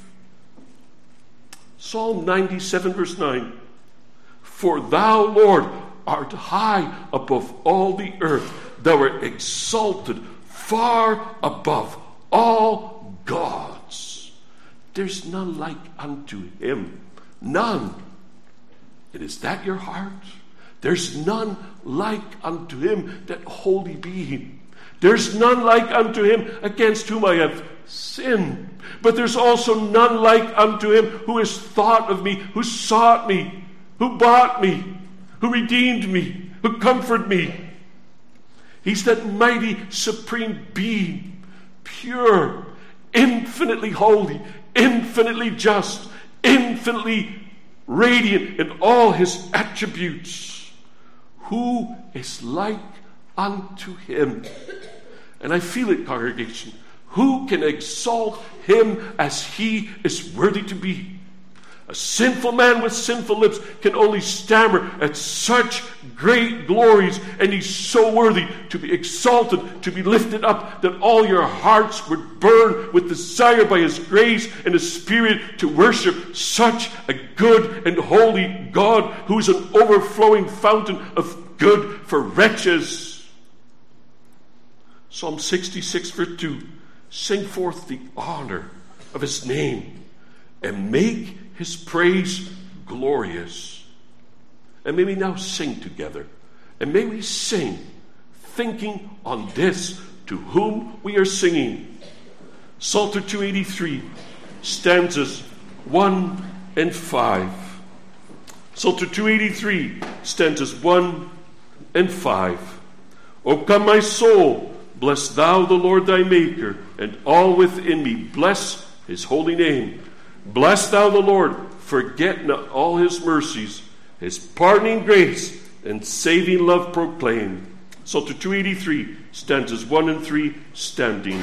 Psalm ninety-seven, verse nine. For thou, Lord, art high above all the earth. Thou art exalted far above all gods. There's none like unto him. None. And is that your heart? There's none like unto him, that holy being. There's none like unto him against whom I have sinned. But there's also none like unto him who has thought of me, who sought me, who bought me, who redeemed me, who comforted me. He's that mighty supreme being, pure, infinitely holy, infinitely just, infinitely radiant in all his attributes. Who is like unto him? And I feel it, congregation. Who can exalt him as he is worthy to be? A sinful man with sinful lips can only stammer at such great glories, and he's so worthy to be exalted, to be lifted up, that all your hearts would burn with desire by his grace and his Spirit to worship such a good and holy God, who is an overflowing fountain of good for wretches. Psalm sixty-six, verse two. Sing forth the honor of his name, and make his praise glorious. And may we now sing together. And may we sing thinking on this, to whom we are singing. Psalter two eighty-three, stanzas one and five. Psalter two eighty-three, stanzas one and five. O come, my soul, bless thou the Lord thy Maker, and all within me bless his holy name. Bless thou the Lord, forget not all his mercies, his pardoning grace and saving love proclaim. Psalter two eighty-three, stanzas one and three, standing.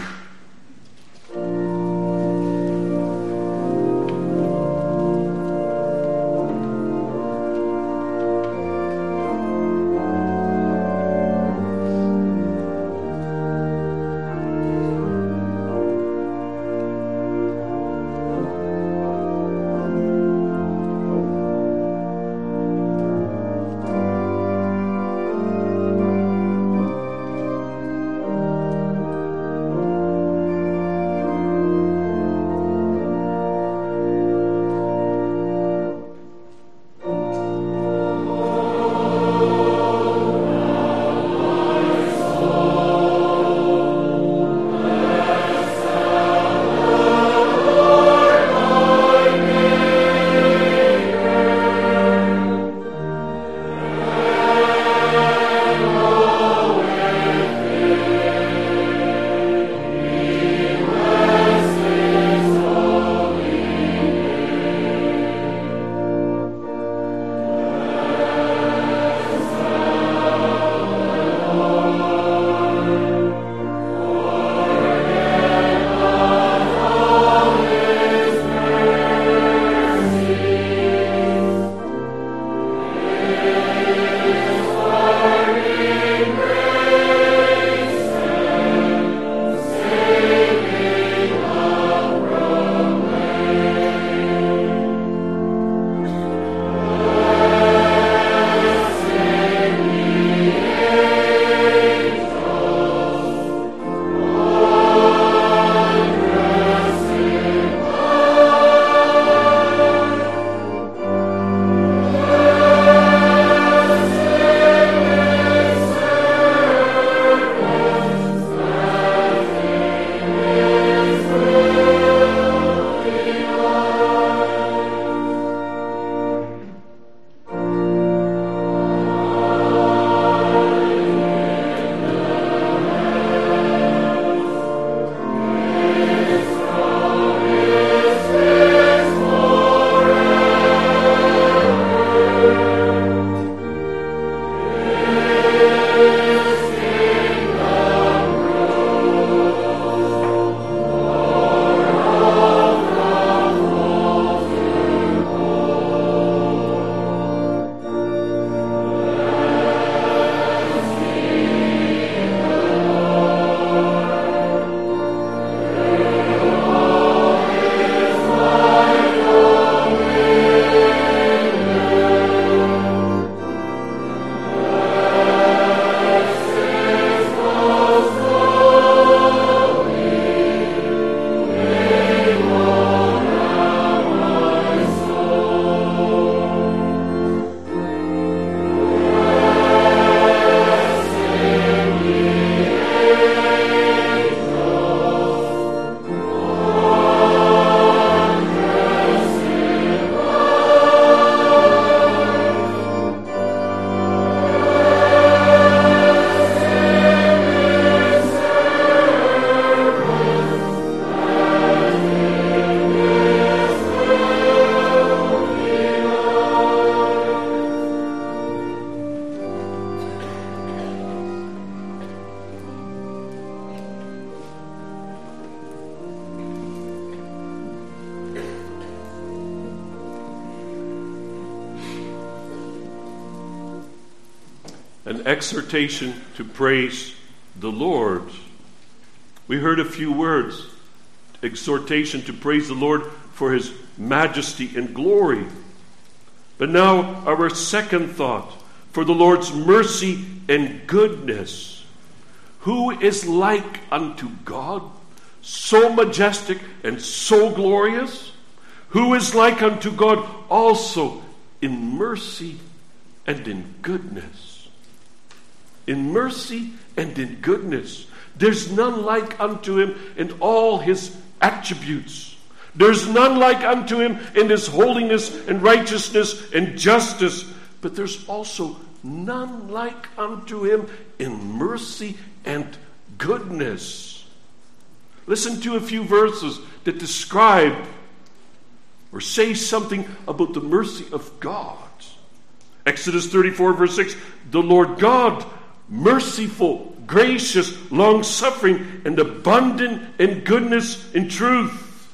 an exhortation to praise the Lord. We heard a few words. Exhortation to praise the Lord for his majesty and glory. But now our second thought, for the Lord's mercy and goodness. Who is like unto God, so majestic and so glorious? Who is like unto God also in mercy and in goodness? In mercy and in goodness. There's none like unto him in all his attributes. There's none like unto him in his holiness and righteousness and justice. But there's also none like unto him in mercy and goodness. Listen to a few verses that describe or say something about the mercy of God. Exodus thirty-four verse six, the Lord God, merciful, gracious, long-suffering, and abundant in goodness and truth.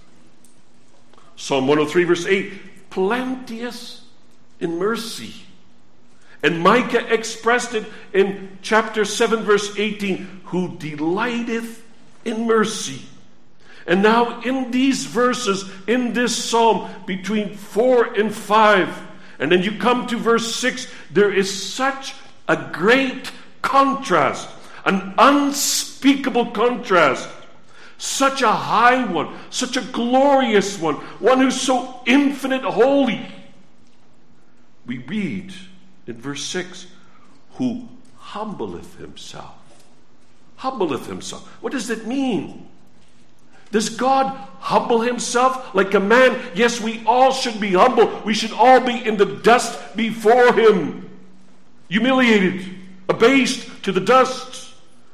Psalm one oh three verse eight, plenteous in mercy. And Micah expressed it in chapter seven verse eighteen, who delighteth in mercy. And now in these verses, in this psalm, between four and five, and then you come to verse six, there is such a great contrast, an unspeakable contrast, such a high one, such a glorious one, one who's so infinite holy. We read in verse six, who humbleth himself. Humbleth himself. What does that mean? Does God humble himself like a man? Yes, we all should be humble. We should all be in the dust before him. Humiliated, abased to the dust.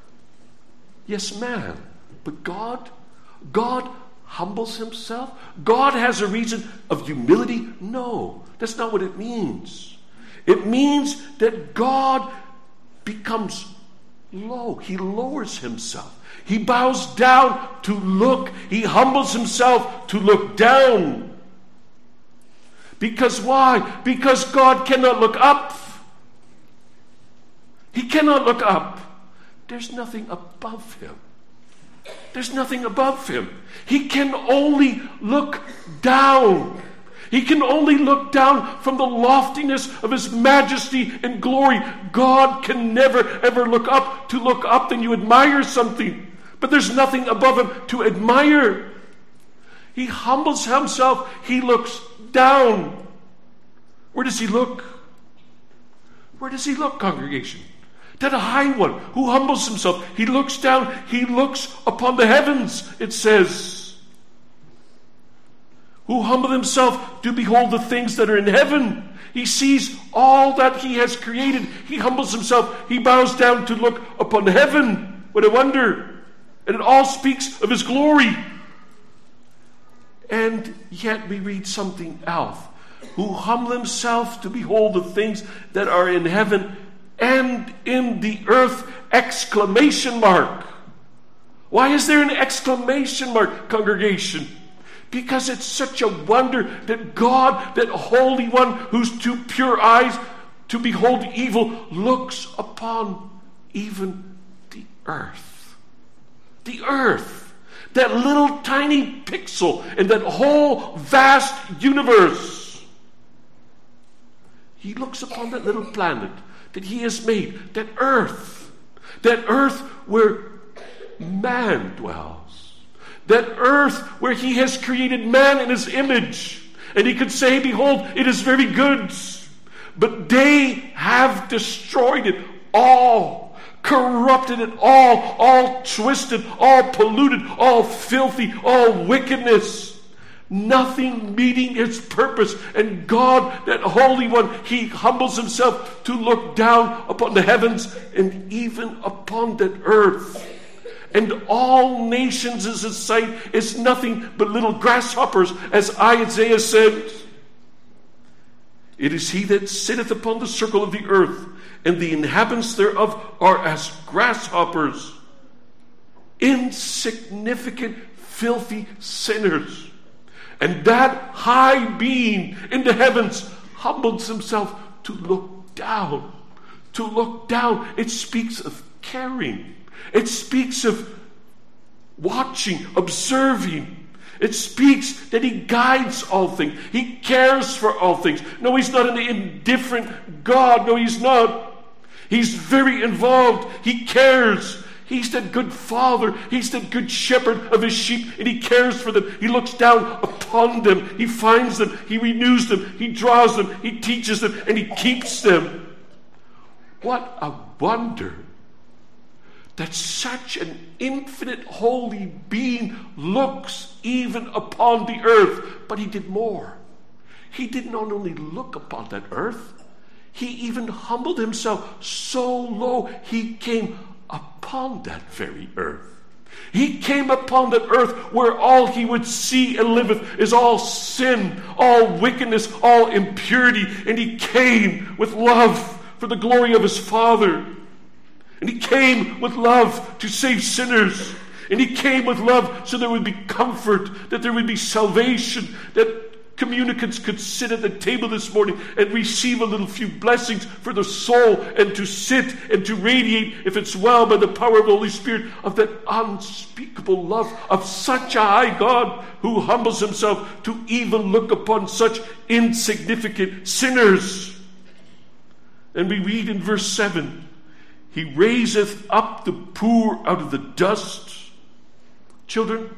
Yes, man. But God, God humbles himself? God has a reason of humility? No, that's not what it means. It means that God becomes low. He lowers himself. He bows down to look. He humbles himself to look down. Because why? Because God cannot look up. He cannot look up. There's nothing above him. There's nothing above him. He can only look down. He can only look down from the loftiness of his majesty and glory. God can never ever look up. To look up, then you admire something. But there's nothing above him to admire. He humbles himself. He looks down. Where does he look? Where does he look, congregation? That a high one who humbles himself. He looks down. He looks upon the heavens, it says. Who humbled himself to behold the things that are in heaven. He sees all that he has created. He humbles himself. He bows down to look upon heaven. What a wonder. And it all speaks of his glory. And yet we read something else. Who humble himself to behold the things that are in heaven and in the earth, exclamation mark. Why is there an exclamation mark, congregation? Because it's such a wonder that God, that Holy One, whose two pure eyes to behold evil, looks upon even the earth. The earth, that little tiny pixel in that whole vast universe. He looks upon that little planet that he has made, that earth, that earth where man dwells, that earth where he has created man in his image. And he could say, behold, it is very good. But they have destroyed it all. Corrupted it all, all twisted, all polluted, all filthy, all wickedness. Nothing meeting its purpose. And God, that Holy One, he humbles himself to look down upon the heavens and even upon that earth. And all nations in his sight is nothing but little grasshoppers, as Isaiah said. It is he that sitteth upon the circle of the earth, and the inhabitants thereof are as grasshoppers, insignificant, filthy sinners. And that high being in the heavens humbles himself to look down, to look down. It speaks of caring. It speaks of watching, observing. It speaks that he guides all things. He cares for all things. No, he's not an indifferent God. No, he's not. He's very involved. He cares. He's the good father. He's the good shepherd of his sheep, and he cares for them. He looks down upon them. He finds them. He renews them. He draws them. He teaches them, and he keeps them. What a wonder that such an infinite holy being looks even upon the earth. But he did more. He did not only look upon that earth, he even humbled himself so low he came upon that very earth. He came upon that earth where all he would see and liveth is all sin, all wickedness, all impurity. And he came with love for the glory of his Father. And he came with love to save sinners. And he came with love so there would be comfort, that there would be salvation, that communicants could sit at the table this morning and receive a little few blessings for the soul, and to sit and to radiate, if it's well, by the power of the Holy Spirit, of that unspeakable love of such a high God who humbles himself to even look upon such insignificant sinners. And we read in verse seven, he raiseth up the poor out of the dust. Children,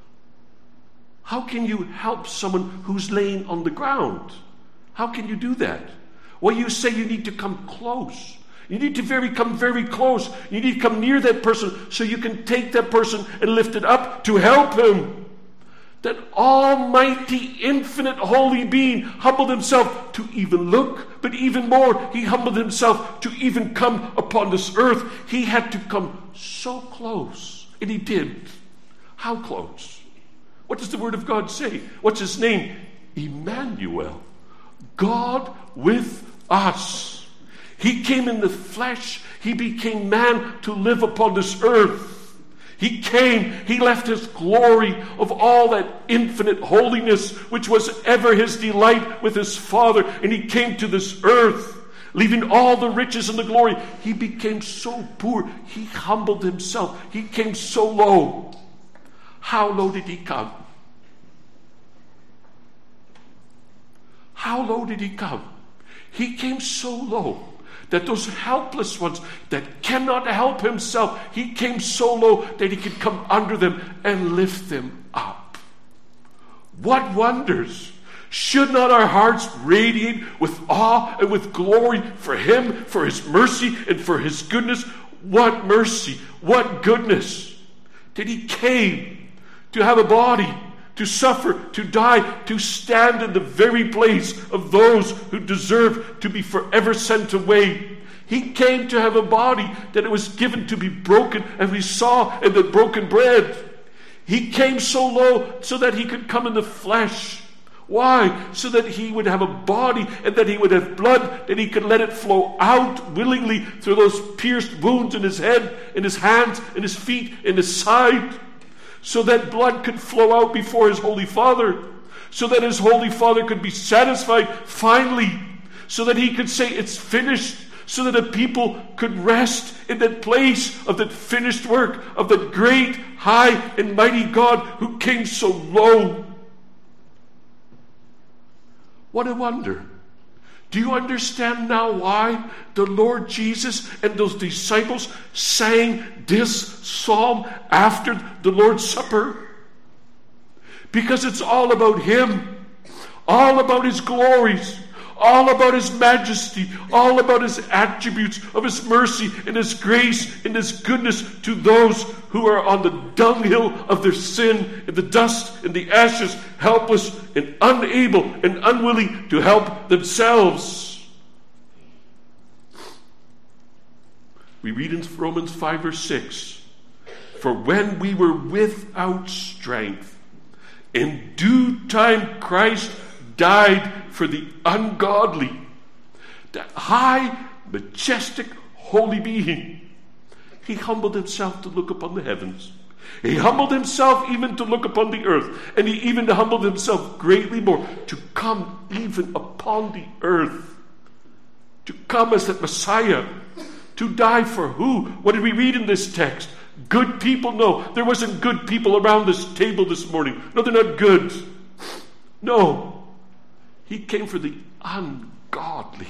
how can you help someone who's laying on the ground? How can you do that? Well, you say you need to come close. You need to very come very close. You need to come near that person so you can take that person and lift it up to help him. That almighty, infinite, holy being humbled himself to even look, but even more, he humbled himself to even come upon this earth. He had to come so close, and he did. How close? What does the Word of God say? What's his name? Emmanuel. God with us. He came in the flesh. He became man to live upon this earth. He came, he left his glory of all that infinite holiness, which was ever his delight with his Father, and he came to this earth, leaving all the riches and the glory. He became so poor. He humbled himself. He came so low. How low did he come? How low did he come? He came so low that those helpless ones that cannot help himself, he came so low that he could come under them and lift them up. What wonders! Should not our hearts radiate with awe and with glory for him, for his mercy and for his goodness? What mercy, what goodness! That he came to have a body, to suffer, to die, to stand in the very place of those who deserve to be forever sent away. He came to have a body that it was given to be broken, and we saw in the broken bread. He came so low so that he could come in the flesh. Why? So that he would have a body and that he would have blood, that he could let it flow out willingly through those pierced wounds in his head, in his hands, in his feet, in his side. So that blood could flow out before his Holy Father. So that his Holy Father could be satisfied finally. So that he could say, it's finished. So that the people could rest in that place of that finished work of the great, high, and mighty God who came so low. What a wonder. Do you understand now why the Lord Jesus and those disciples sang this psalm after the Lord's Supper? Because it's all about him, all about his glories, all about his majesty, all about his attributes of his mercy and his grace and his goodness to those who are on the dunghill of their sin, in the dust and the ashes, helpless and unable and unwilling to help themselves. We read in Romans five verse six, for when we were without strength, in due time Christ died for the ungodly. That high, majestic, holy being. He humbled himself to look upon the heavens. He humbled himself even to look upon the earth. And he even humbled himself greatly more to come even upon the earth. To come as that Messiah To die for who? What did we read in this text? Good people? No, there wasn't good people around this table this morning. No, they're not good. No, he came for the ungodly.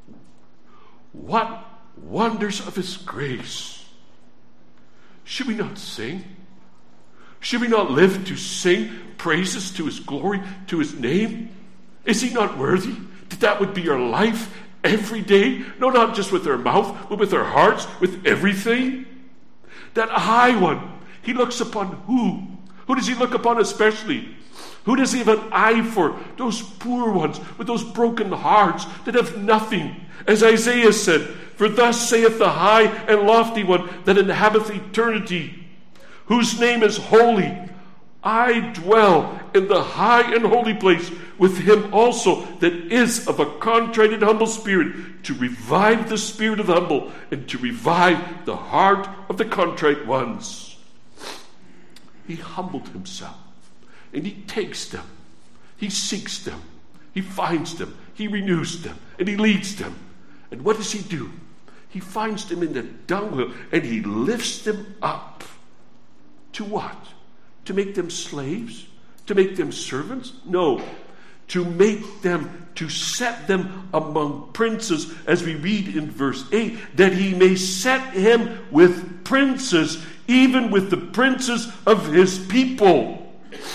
What wonders of his grace. Should we not sing? Should we not live to sing praises to his glory, to his name? Is he not worthy? That that would be our life every day? No, not just with our mouth, but with our hearts, with everything. That high one, he looks upon who? Who does he look upon especially? Who does he have an eye for? Those poor ones with those broken hearts that have nothing. As Isaiah said, for thus saith the high and lofty one that inhabiteth eternity, whose name is holy. I dwell in the high and holy place with him also that is of a contrite and humble spirit, to revive the spirit of the humble and to revive the heart of the contrite ones. He humbled himself and he takes them. He seeks them. He finds them. He renews them and he leads them. And what does he do? He finds them in the dunghill and he lifts them up. To what? To make them slaves? To make them servants? No. To make them, to set them among princes, as we read in verse eight, that he may set him with princes, even with the princes of his people.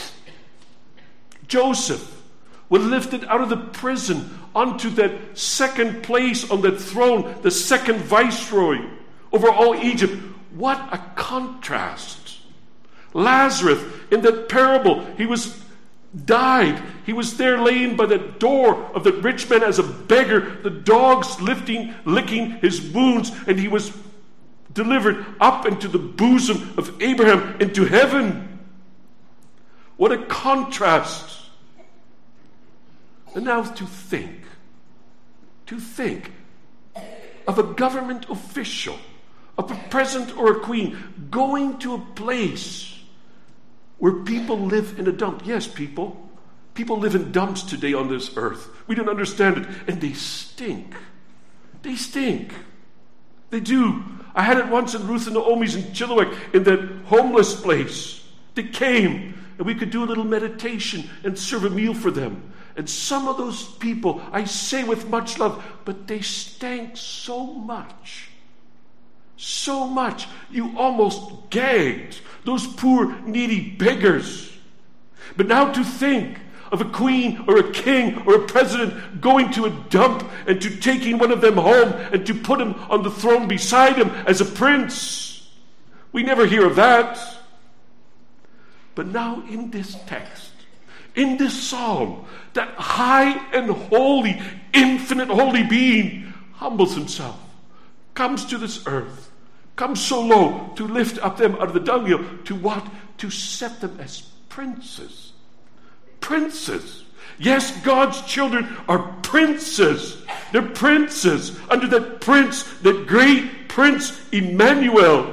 Joseph was lifted out of the prison onto that second place on that throne, the second viceroy over all Egypt. What a contrast. Lazarus, in that parable, he was died. He was there laying by the door of the rich man as a beggar, the dogs lifting, licking his wounds, and he was delivered up into the bosom of Abraham, into heaven. What a contrast. And now to think, to think of a government official, of a president or a queen, going to a place where people live in a dump. Yes, people. People live in dumps today on this earth. We don't understand it. And they stink. They stink. They do. I had it once in Ruth and Naomi's in Chilliwack, in that homeless place. They came, and we could do a little meditation and serve a meal for them. And some of those people, I say with much love, but they stank so much. So much. You almost gagged. Those poor, needy beggars. But now to think of a queen or a king or a president going to a dump and to taking one of them home and to put him on the throne beside him as a prince. We never hear of that. But now in this text, in this psalm, that high and holy, infinite holy being humbles himself, comes to this earth, comes so low to lift up them out of the dunghill. To what? To set them as princes. Princes. Yes, God's children are princes. They're princes under that prince, that great Prince Emmanuel.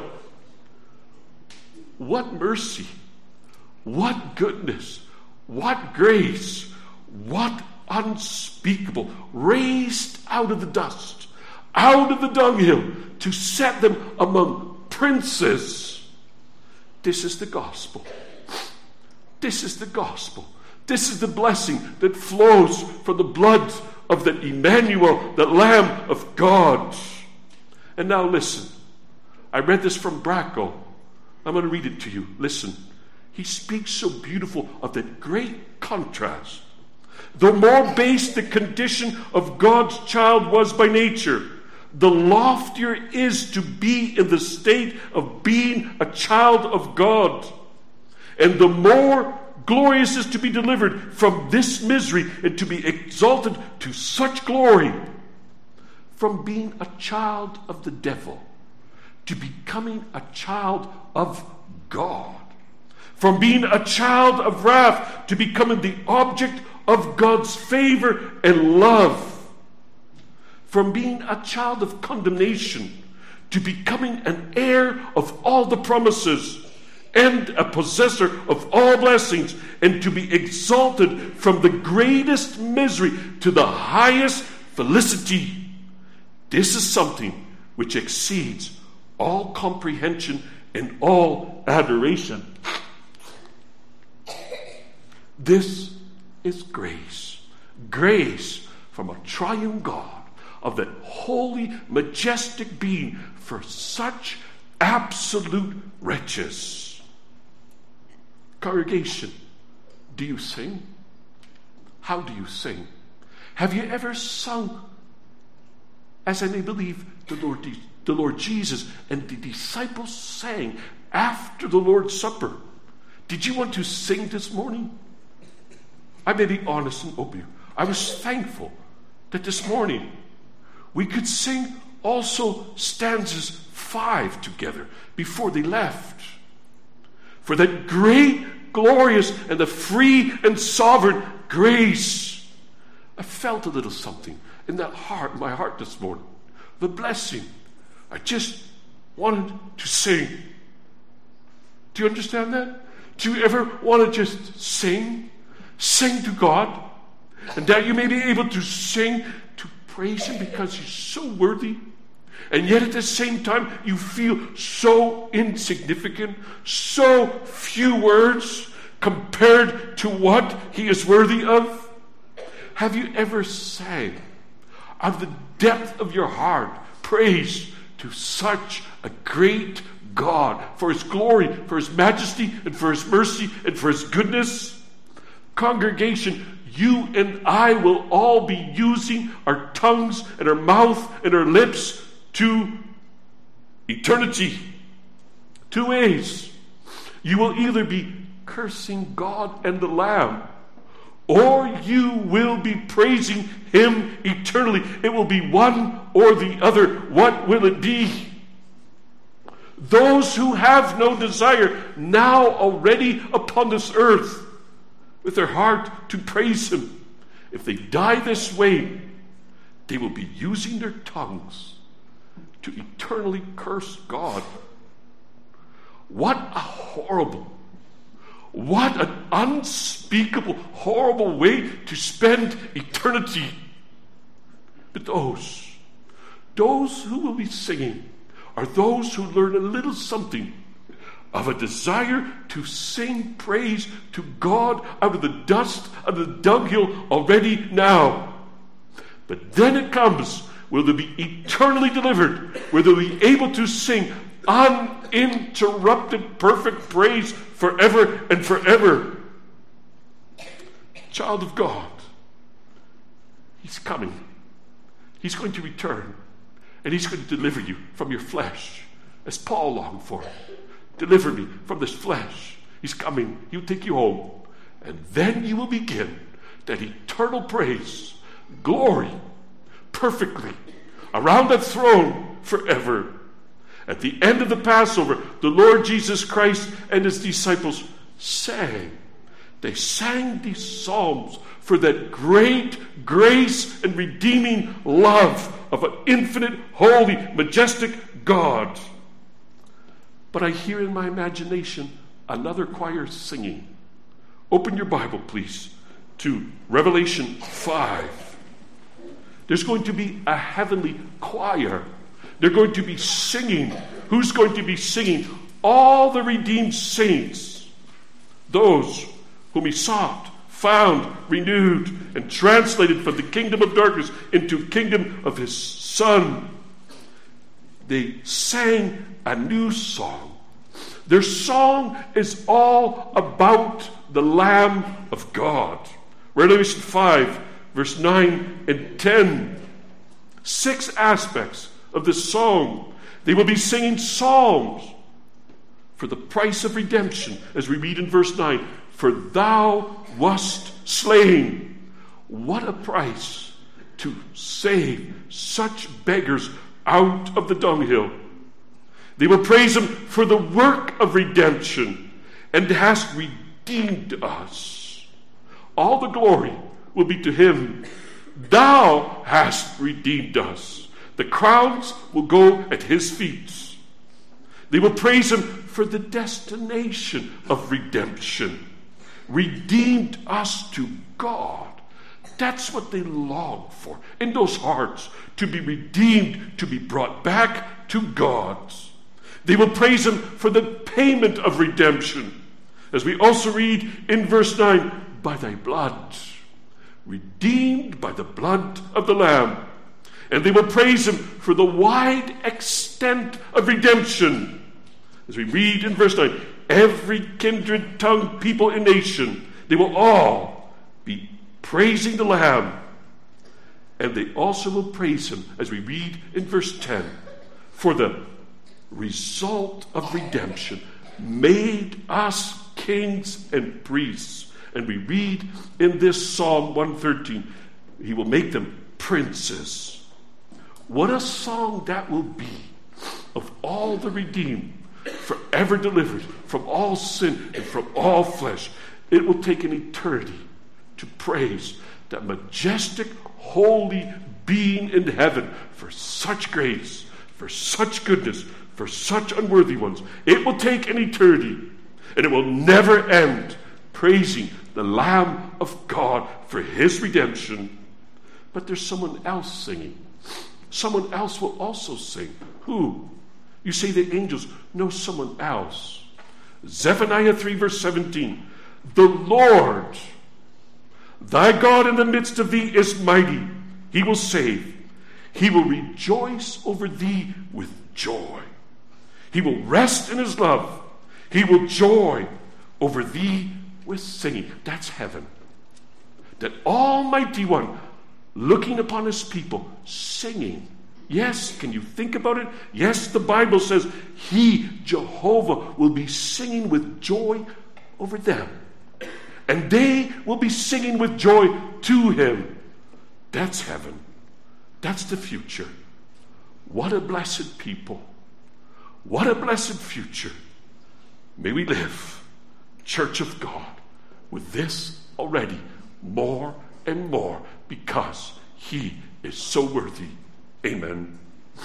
What mercy. What goodness. What grace. What unspeakable. Raised out of the dust, out of the dunghill, to set them among princes. This is the gospel. This is the gospel. This is the blessing that flows from the blood of that Emmanuel, the Lamb of God. And now listen. I read this from Braco. I'm going to read it to you. Listen. He speaks so beautiful of that great contrast. The more base the condition of God's child was by nature, the loftier it is to be in the state of being a child of God. And the more glorious is to be delivered from this misery and to be exalted to such glory, from being a child of the devil to becoming a child of God, from being a child of wrath to becoming the object of God's favor and love, from being a child of condemnation to becoming an heir of all the promises and a possessor of all blessings, and to be exalted from the greatest misery to the highest felicity. This is something which exceeds all comprehension and all adoration. This is grace. Grace from a triune God, of that holy, majestic being, for such absolute wretches. Congregation, do you sing? How do you sing? Have you ever sung, as I may believe the Lord, the Lord Jesus and the disciples sang after the Lord's Supper? Did you want to sing this morning? I may be honest and open. I was thankful that this morning we could sing also stanzas five together before they left. For that great, glorious, and the free and sovereign grace. I felt a little something in that heart, my heart this morning. The blessing. I just wanted to sing. Do you understand that? Do you ever want to just sing? Sing to God. And that you may be able to sing to praise Him because He's so worthy. And yet at the same time, you feel so insignificant, so few words compared to what He is worthy of. Have you ever sang out of the depth of your heart praise to such a great God for His glory, for His majesty, and for His mercy, and for His goodness? Congregation, you and I will all be using our tongues and our mouth and our lips to eternity. Two ways. You will either be cursing God and the Lamb, or you will be praising Him eternally. It will be one or the other. What will it be? Those who have no desire now already upon this earth with their heart to praise Him, if they die this way, they will be using their tongues to eternally curse God. What a horrible, what an unspeakable, horrible way to spend eternity. But those, those who will be singing are those who learn a little something of a desire to sing praise to God out of the dust of the dunghill already now. But then it comes where they'll be eternally delivered, where they'll be able to sing uninterrupted, perfect praise forever and forever. Child of God, He's coming. He's going to return, and He's going to deliver you from your flesh, as Paul longed for. Deliver me from this flesh. He's coming. He'll take you home. And then you will begin that eternal praise, glory, perfectly, around that throne forever. At the end of the Passover, the Lord Jesus Christ and His disciples sang. They sang these psalms for that great grace and redeeming love of an infinite, holy, majestic God. But I hear in my imagination another choir singing. Open your Bible, please, to Revelation five. There's going to be a heavenly choir. They're going to be singing. Who's going to be singing? All the redeemed saints. Those whom He sought, found, renewed, and translated from the kingdom of darkness into kingdom of His Son. They sang a new song. Their song is all about the Lamb of God. Revelation five, verse nine and ten. Six aspects of this song. They will be singing psalms for the price of redemption, as we read in verse nine. For thou wast slain. What a price to save such beggars out of the dunghill. They will praise Him for the work of redemption, and hast redeemed us. All the glory will be to Him. Thou hast redeemed us. The crowns will go at His feet. They will praise Him for the destination of redemption. Redeemed us to God. That's what they long for in those hearts, to be redeemed, to be brought back back to God. They will praise him for the payment of redemption. As we also read in verse nine, by thy blood, redeemed by the blood of the Lamb. And they will praise him for the wide extent of redemption. As we read in verse nine, every kindred, tongue, people, and nation, they will all be praising the Lamb. And they also will praise him, as we read in verse ten, for the result of redemption, made us kings and priests. And we read in this Psalm one thirteen, he will make them princes. What a song that will be of all the redeemed, forever delivered from all sin and from all flesh. It will take an eternity to praise that majestic, holy being in heaven for such grace, for such goodness, for such unworthy ones. It will take an eternity, and it will never end, praising the Lamb of God for his redemption. But there's someone else singing. Someone else will also sing. Who? You say the angels. No, someone else. Zephaniah three verse seventeen. The Lord, thy God in the midst of thee is mighty. He will save. He will rejoice over thee with joy. He will rest in his love. He will joy over thee with singing. That's heaven. That Almighty One looking upon his people, singing. Yes, can you think about it? Yes, the Bible says he, Jehovah, will be singing with joy over them. And they will be singing with joy to him. That's heaven. That's the future. What a blessed people. What a blessed future. May we live, Church of God, with this already more and more, because he is so worthy. Amen.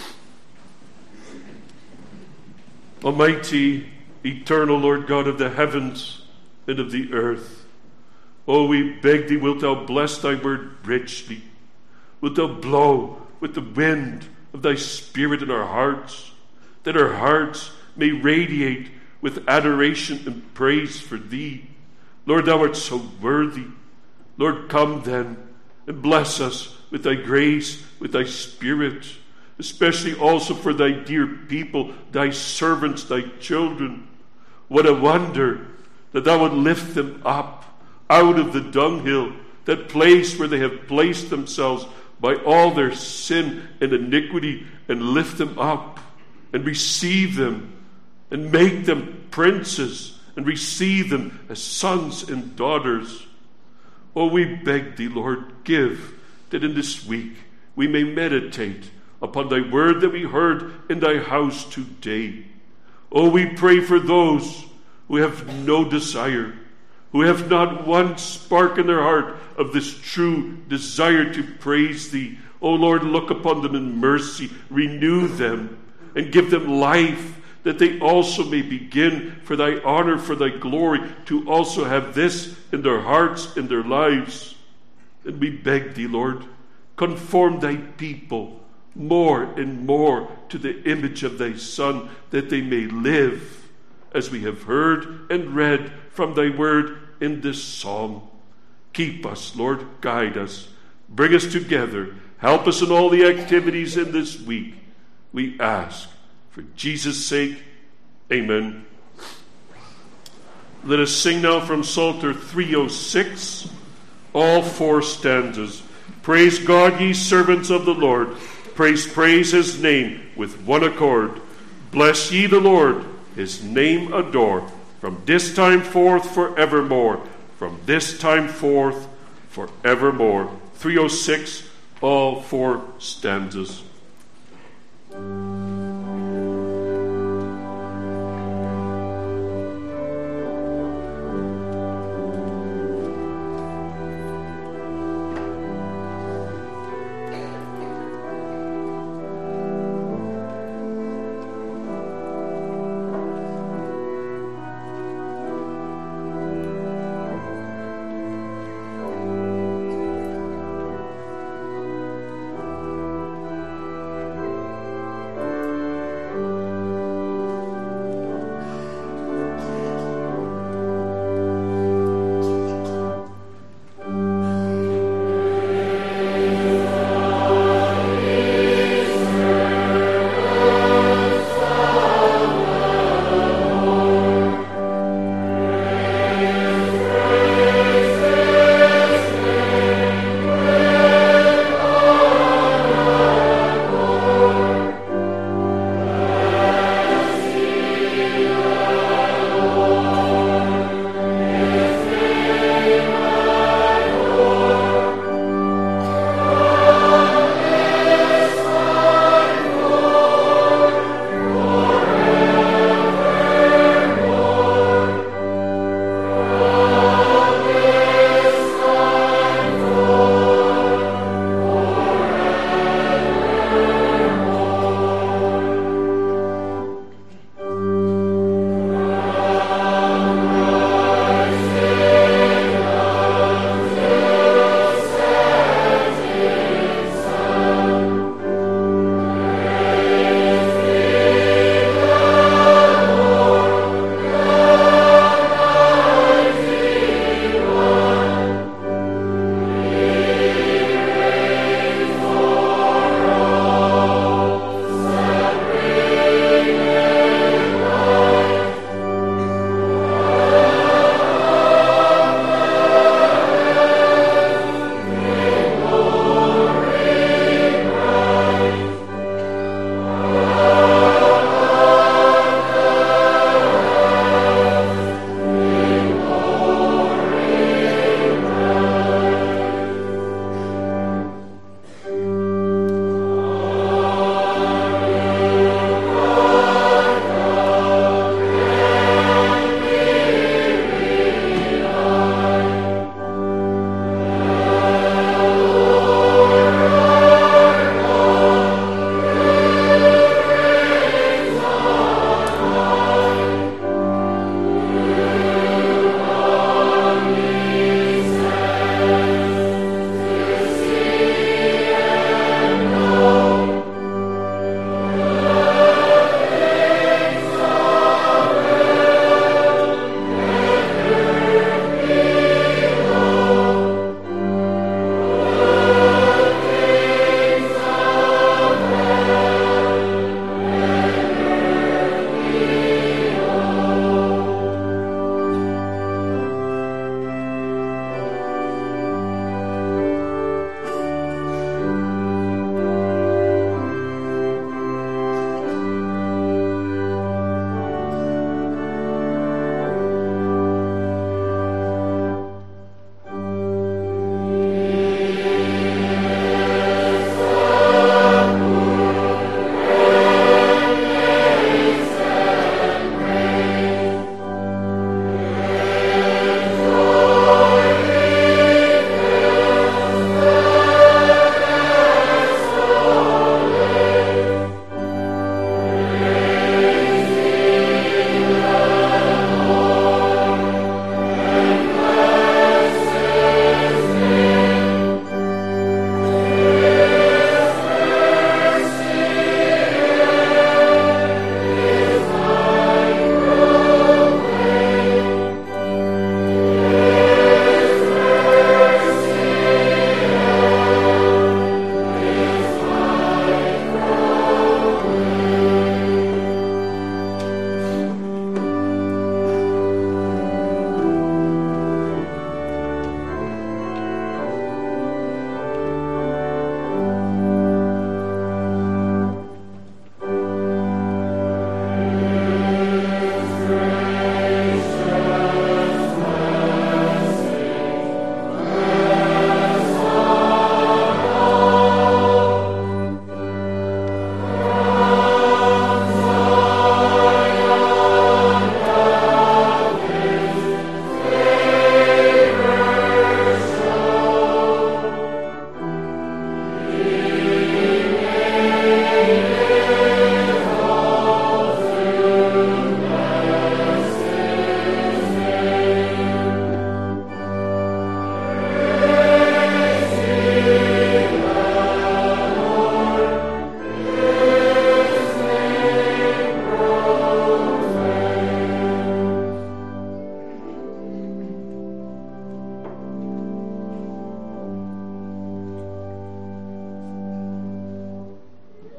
Almighty, eternal Lord God of the heavens and of the earth, oh, we beg thee, wilt thou bless thy word richly? Wilt thou blow with the wind of thy Spirit in our hearts, that our hearts may radiate with adoration and praise for thee? Lord, thou art so worthy. Lord, come then and bless us with thy grace, with thy Spirit, especially also for thy dear people, thy servants, thy children. What a wonder that thou would lift them up out of the dunghill, that place where they have placed themselves by all their sin and iniquity, and lift them up and receive them and make them princes and receive them as sons and daughters. Oh, we beg thee, Lord, give that in this week we may meditate upon thy word that we heard in thy house today. Oh, we pray for those who have no desire, who have not one spark in their heart of this true desire to praise thee. Oh, Lord, look upon them in mercy, renew them, and give them life, that they also may begin for thy honor, for thy glory, to also have this in their hearts, in their lives. And we beg thee, Lord, conform thy people more and more to the image of thy Son, that they may live as we have heard and read from thy word in this psalm. Keep us, Lord, guide us, bring us together, help us in all the activities in this week. We ask for Jesus' sake. Amen. Let us sing now from Psalter three oh six, all four stanzas. Praise God, ye servants of the Lord. Praise, praise his name with one accord. Bless ye the Lord, his name adore. From this time forth forevermore. From this time forth forevermore. three oh six, all four stanzas.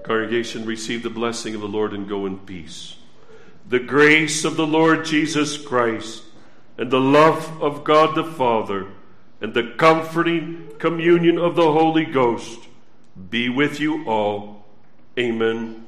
Congregation, receive the blessing of the Lord and go in peace. The grace of the Lord Jesus Christ and the love of God the Father and the comforting communion of the Holy Ghost be with you all. Amen.